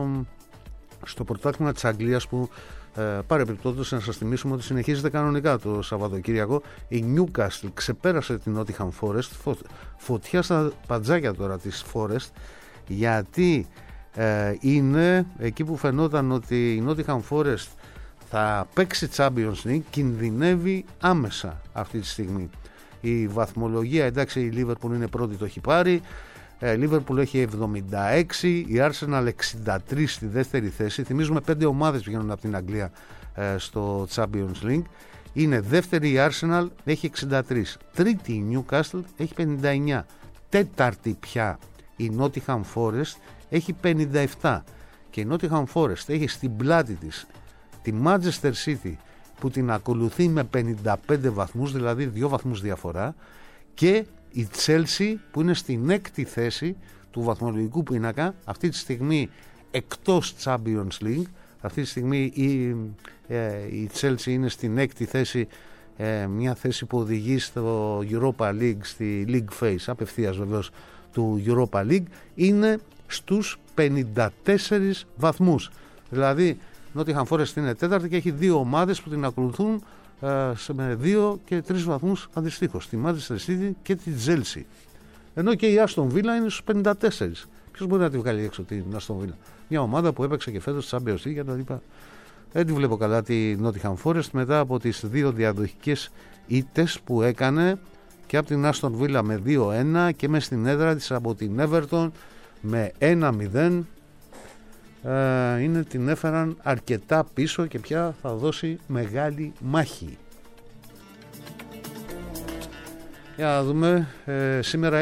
στο πρωτάθλημα της Αγγλίας, που παρεπιπτόντως να σας θυμίσουμε ότι συνεχίζεται κανονικά το Σαββατοκύριακο. Η Newcastle ξεπέρασε την Nottingham Forest, φωτιά στα παντζάκια τώρα της Forest, γιατί είναι εκεί που φαινόταν ότι η Nottingham Forest θα παίξει Champions League, κινδυνεύει άμεσα αυτή τη στιγμή. Η βαθμολογία, εντάξει, η Liverpool είναι πρώτη, το έχει πάρει. Η Liverpool έχει 76, η Arsenal 63 στη δεύτερη θέση. Θυμίζουμε 5 ομάδες βγαίνουν από την Αγγλία στο Champions League. Είναι δεύτερη η Arsenal, έχει 63. Τρίτη η Newcastle, έχει 59. Τέταρτη πια η Nottingham Forest, έχει 57. Και η Nottingham Forest έχει στην πλάτη της τη Manchester City, που την ακολουθεί με 55 βαθμούς, δηλαδή 2 βαθμούς διαφορά, και η Chelsea που είναι στην έκτη θέση του βαθμολογικού πίνακα, αυτή τη στιγμή εκτός Champions League. Αυτή τη στιγμή η Chelsea είναι στην έκτη θέση, μια θέση που οδηγεί στο Europa League, στη League Phase, απευθείας βεβαίως του Europa League, είναι στους 54 βαθμούς. Δηλαδή Nottingham Forest είναι τέταρτη και έχει 2 ομάδες που την ακολουθούν με 2 και 3 βαθμούς αντιστοίχως, τη Manchester City και τη Chelsea. Ενώ και η Aston Villa είναι στους 54. Ποιος μπορεί να τη βγάλει έξω την Aston Villa? Μια ομάδα που έπαιξε και φέτος Champions League και τα λοιπά. Δεν τη βλέπω καλά τη Nottingham Forest μετά από τις 2 διαδοχικές ήττες που έκανε, και από την Aston Villa με 2-1 και με στην έδρα της από την Everton με 1-0. Την έφεραν αρκετά πίσω και πια θα δώσει μεγάλη μάχη. Για να δούμε, σήμερα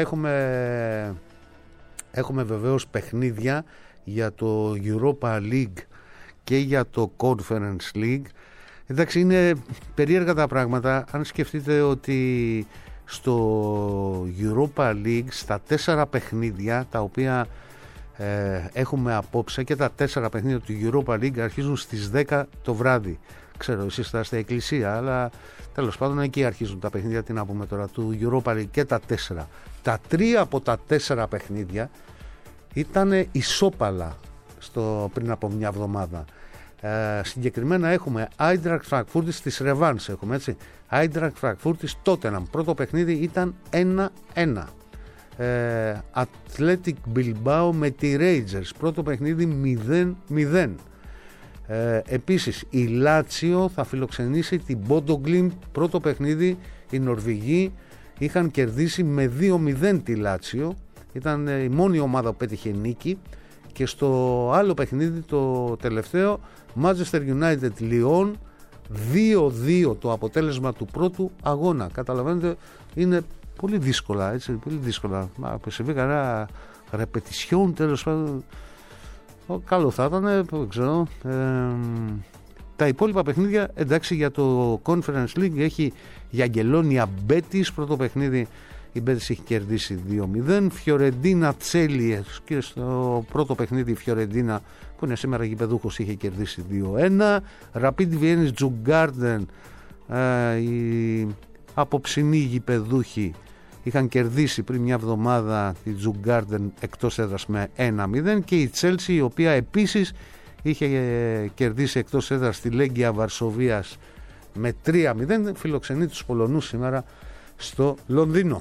έχουμε βεβαίως παιχνίδια για το Europa League και για το Conference League. Εντάξει, είναι περίεργα τα πράγματα. Αν σκεφτείτε ότι στο Europa League, στα 4 παιχνίδια τα οποία έχουμε απόψε, και τα 4 παιχνίδια του Europa League αρχίζουν στις 10 το βράδυ. Ξέρω, εσείς θα είστε εκκλησία, αλλά τέλος πάντων εκεί αρχίζουν τα παιχνίδια, τι να πούμε τώρα, του Europa League, και τα 4. Τα 3 από τα 4 παιχνίδια ήταν ισόπαλα πριν από μια εβδομάδα. Συγκεκριμένα έχουμε Eintracht Frankfurt της Revans, έχουμε έτσι, Eintracht Frankfurt της Tottenham, πρώτο παιχνίδι ήταν 1-1. Athletic Bilbao με τη Rangers, πρώτο παιχνίδι 0-0. Επίσης η Λάτσιο θα φιλοξενήσει την Bodo Glimt, πρώτο παιχνίδι οι Νορβηγοί είχαν κερδίσει με 2-0 τη Λάτσιο, ήταν η μόνη ομάδα που πέτυχε νίκη. Και στο άλλο παιχνίδι, το τελευταίο, Manchester United Lyon, 2-2 το αποτέλεσμα του πρώτου αγώνα. Καταλαβαίνετε, είναι πολύ δύσκολα, έτσι, πολύ δύσκολα. Συμβεί κανένα ρεπετησιόν, τέλος πάντων. Καλό θα ήταν, δεν ξέρω. Τα υπόλοιπα παιχνίδια, εντάξει, για το Conference League έχει η Αγγελόνια Μπέτις, πρώτο παιχνίδι η Μπέτις έχει κερδίσει 2-0. Φιωρεντίνα Τσέλιες, και στο πρώτο παιχνίδι η Φιωρεντίνα που είναι σήμερα γηπεδούχος είχε κερδίσει 2-1. Rapid Vienna Djurgården, οι απόψινοί γηπεδούχοι είχαν κερδίσει πριν μια εβδομάδα τη Djurgården εκτός έδρας με 1-0, και η Chelsea, η οποία επίσης είχε κερδίσει εκτός έδρας τη Λέγκια Βαρσοβίας με 3-0, φιλοξενεί τους Πολωνούς σήμερα στο Λονδίνο.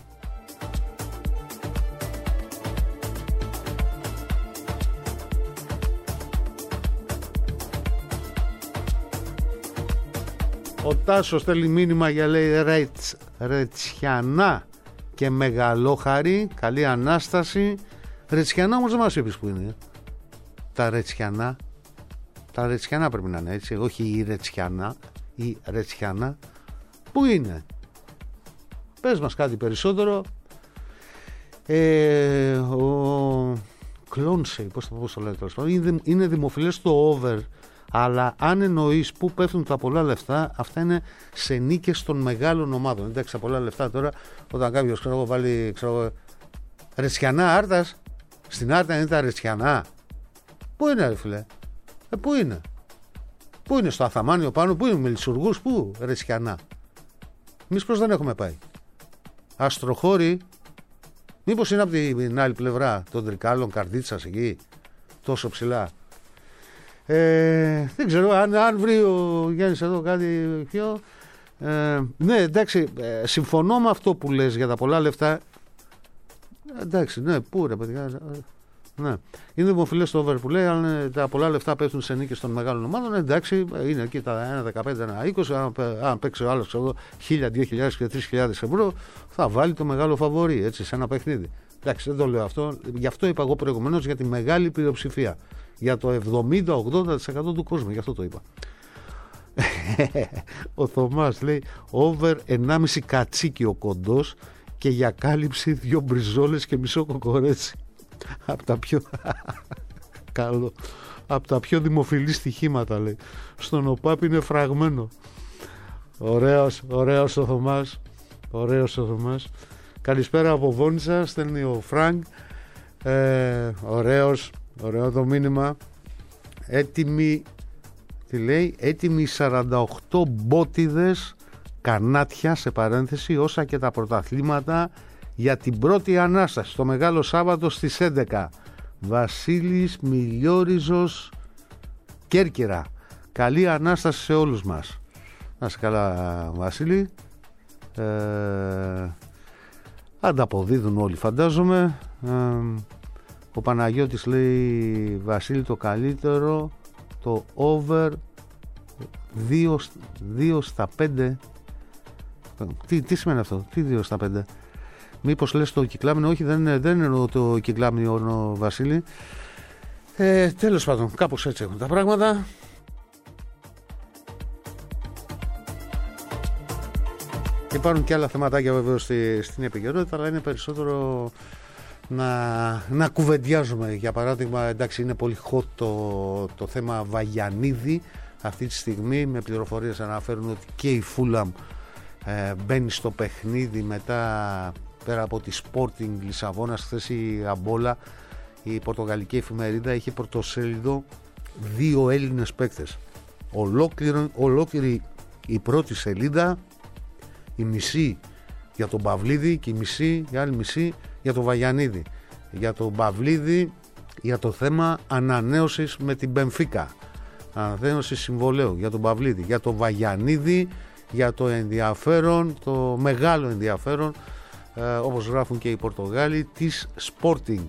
Ο Τάσος στέλνει μήνυμα για, λέει, Ρετσιανά και Μεγαλόχαρη. Καλή Ανάσταση. Ρετσιανά όμως δεν μας είπες που είναι. Τα Ρετσιανά. Τα Ρετσιανά πρέπει να είναι έτσι, όχι η Ρετσιανά, η Ρετσιανά. Πού είναι? Πες μας κάτι περισσότερο. Ο Κλόνσεϊ, πώς το λέτε, είναι δημοφιλές το over, αλλά αν εννοείς που πέφτουν τα πολλά λεφτά, αυτά είναι σε νίκες των μεγάλων ομάδων. Εντάξει, τα πολλά λεφτά τώρα, όταν κάποιος βάλει Ρετσιανά Άρτας, στην Άρτα είναι τα Ρετσιανά. Πού είναι ρε φίλε? Πού είναι? Πού είναι στο Αθαμάνιο πάνω? Πού είναι Μελισσουργούς? Πού Ρετσιανά? Εμείς πώς δεν έχουμε πάει? Αστροχώρη, μήπως είναι από την άλλη πλευρά των Τρικάλων, Καρδίτσας εκεί, τόσο ψηλά? Δεν ξέρω αν βρει ο Γιάννης εδώ κάτι πιο. Ναι, εντάξει, συμφωνώ με αυτό που λες για τα πολλά λεφτά. Εντάξει, ναι, πού ρε παιδιά? Ναι. Είναι δημοφιλές το over που λέει, αν τα πολλά λεφτά πέφτουν σε νίκες των μεγάλων ομάδων, εντάξει, είναι εκεί τα 1-15, 1-20. Αν παίξει ο άλλος 1.000, 2.000 και 3.000 ευρώ, θα βάλει το μεγάλο φαβορί, έτσι, σε ένα παιχνίδι. Εντάξει, δεν το λέω αυτό. Γι' αυτό είπα εγώ προηγουμένως για τη μεγάλη πλειοψηφία. Για το 70-80% του κόσμου, γι' αυτό το είπα. Ο Θωμάς λέει over 1,5 κατσίκι ο κοντός και για κάλυψη 2 μπριζόλες και μισό κοκορέτσι. Από τα πιο καλό, από τα πιο δημοφιλή στοιχήματα, λέει. Στον ΟΠΑΠ είναι φραγμένο. Ωραίος ο Θωμάς. Ωραίος ο Θωμάς. Καλησπέρα από Βόνιτσα, στέλνει ο Φρανκ. Ωραίο το μήνυμα. Έτοιμοι, τι λέει, έτοιμοι 48 μπότιδες κανάτια, σε παρένθεση, όσα και τα πρωταθλήματα για την πρώτη Ανάσταση το Μεγάλο Σάββατο στις 11. Βασίλης Μιλιόριζος, Κέρκυρα. Καλή Ανάσταση σε όλους μας. Να είσαι καλά Βασίλη. Ανταποδίδουν όλοι φαντάζομαι. Ο Παναγιώτης λέει Βασίλη το καλύτερο, το over 2 στα 5. Τι σημαίνει αυτό? Τι 2 στα 5? Μήπως λες το κυκλάμινο? Όχι, δεν εννοώ το κυκλάμινο Βασίλη. Τέλος πάντων, κάπως έτσι έχουν τα πράγματα. Υπάρχουν και άλλα θεματάκια βέβαια στην επικαιρότητα, αλλά είναι περισσότερο να κουβεντιάζουμε. Για παράδειγμα, εντάξει, είναι πολύ hot το θέμα Βαγιανίδη αυτή τη στιγμή, με πληροφορίες αναφέρουν ότι και η Φούλαμ μπαίνει στο παιχνίδι μετά, πέρα από τη Sporting Λισαβόνας. Χθες η Αμπόλα, η πορτογαλική εφημερίδα, είχε πρωτοσέλιδο 2 Έλληνες παίκτες. Ολόκληρη η πρώτη σελίδα, η μισή για τον Παυλίδη και η άλλη μισή για τον Βαγιανίδη. Για τον Παυλίδη, για το θέμα ανανέωσης με την Μπενφίκα, ανανέωση συμβολέου για τον Παυλίδη. Για τον Βαγιανίδη, για το ενδιαφέρον, το μεγάλο ενδιαφέρον, όπως γράφουν και οι Πορτογάλοι, της Sporting.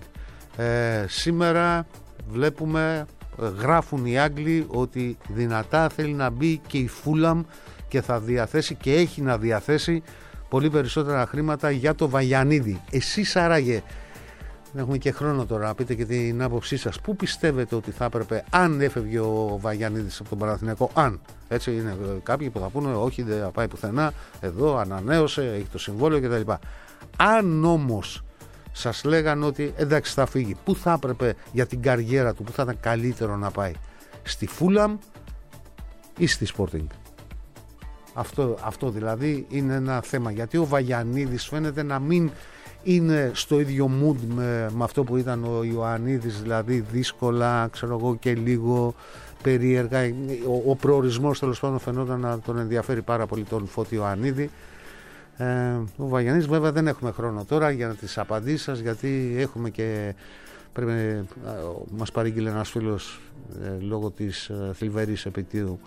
Σήμερα βλέπουμε, γράφουν οι Άγγλοι, ότι δυνατά θέλει να μπει και η Φούλαμ και θα διαθέσει και έχει να διαθέσει πολύ περισσότερα χρήματα για το Βαγιανίδη. Εσείς άραγε, έχουμε και χρόνο τώρα να πείτε και την άποψή σας, πού πιστεύετε ότι θα έπρεπε, αν έφευγε ο Βαγιανίδης από τον Παναθηναϊκό? Αν, έτσι είναι κάποιοι που θα πούνε όχι, δεν θα πάει πουθενά, εδώ ανανέωσε, έχει το συμβόλαιο κτλ. Αν όμως σας λέγαν ότι εντάξει θα φύγει, πού θα έπρεπε για την καριέρα του, πού θα ήταν καλύτερο να πάει? Στη Φούλαμ ή στη Sporting? Αυτό δηλαδή είναι ένα θέμα, γιατί ο Βαγιανίδης φαίνεται να μην είναι στο ίδιο mood με αυτό που ήταν ο Ιωαννίδης, δηλαδή δύσκολα, ξέρω εγώ, και λίγο περίεργα. Ο προορισμός τέλος πάντων φαινόταν να τον ενδιαφέρει πάρα πολύ τον Φώτη Ιωαννίδη. Ο Βαγιανίδης, βέβαια δεν έχουμε χρόνο τώρα για τις απαντήσεις σας, γιατί έχουμε και μας παρήγγειλε ένας φίλος λόγω της θλιβερής επαιτίου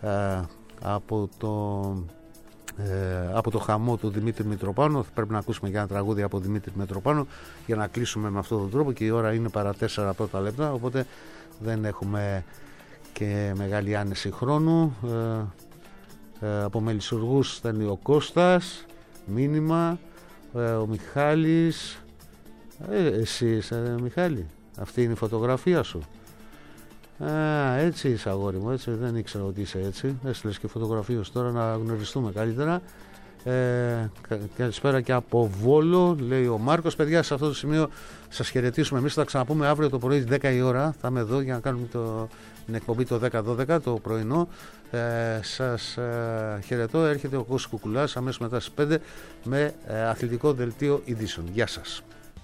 από το χαμό του Δημήτρη Μητροπάνου. Πρέπει να ακούσουμε και ένα τραγούδι από Δημήτρη Μητροπάνου για να κλείσουμε με αυτόν τον τρόπο, και η ώρα είναι παρά 4 πρώτα λεπτά, οπότε δεν έχουμε και μεγάλη άνεση χρόνου. Από Μελισσουργούς στέλνει ο Κώστας μήνυμα, ο Μιχάλης. Εσύ είσαι Μιχάλη, αυτή είναι η φωτογραφία σου? Έτσι είσαι αγόρι μου, έτσι, δεν ήξερα ότι είσαι έτσι. Έστειλες και φωτογραφίες τώρα να γνωριστούμε καλύτερα. Καλησπέρα και από Βόλο, λέει ο Μάρκος. Παιδιά, σε αυτό το σημείο σας χαιρετήσουμε. Εμείς θα ξαναπούμε αύριο το πρωί 10 η ώρα. Θα είμαι εδώ για να κάνουμε την εκπομπή το 10-12 το πρωινό. Σας χαιρετώ. Έρχεται ο Κώστας Κουκουλάς αμέσως μετά στις 5 με αθλητικό δελτίο ειδήσεων. Γεια σας.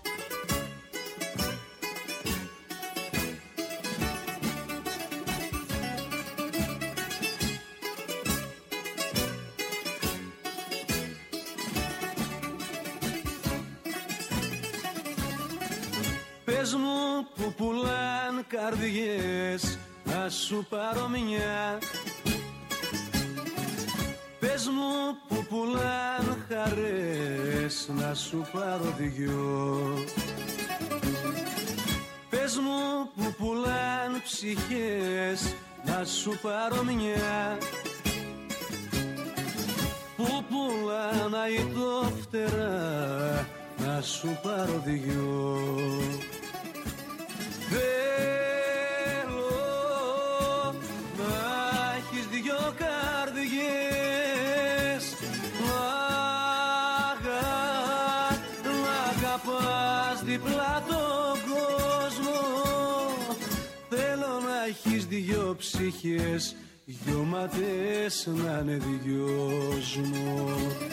Πες μου που πουλάν καρδιές, να σου πάρω μια. Πες μου που πουλάν χαρές, να σου πάρω δυο. Πες μου που πουλάν ψυχές, να σου πάρω μια. Που πουλάν αητόφτερα, να σου πάρω δυο. Θέλω να έχεις δυο καρδιές, να αγαπάς διπλά τον κόσμο. Θέλω να έχεις δυο ψυχές, δυο ματές να είναι δυόσμο.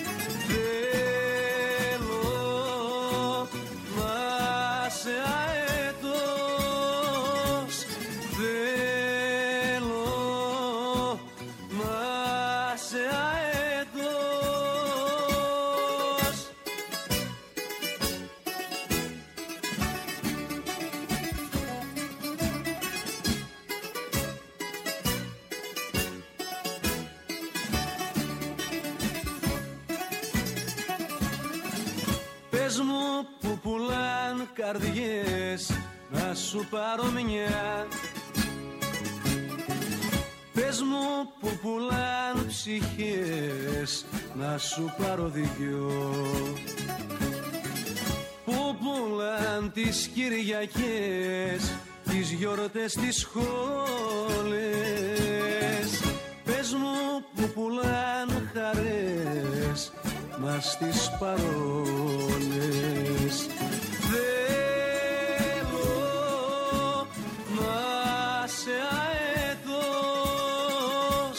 Θέλω να σε αετός, θέλω να σε αετός. Πες μου που πουλάν καρδιές, να σου πάρω μια. Πες μου που πουλάν ψυχές, να σου πάρω δυο. Που πουλάν τις Κυριακές, τις γιορτές, τις σχόλες. Πες μου που πουλάν χαρές, μας τις παρόλες. Θέλω να σε αετός,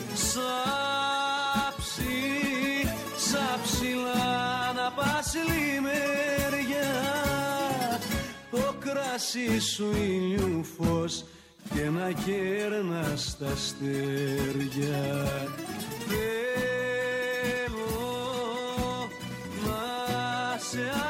σαν ψηλά να πας λιμέρια. Το κράσι σου ήλιου φως και να κέρνας τα αστέρια. Θέλω να σε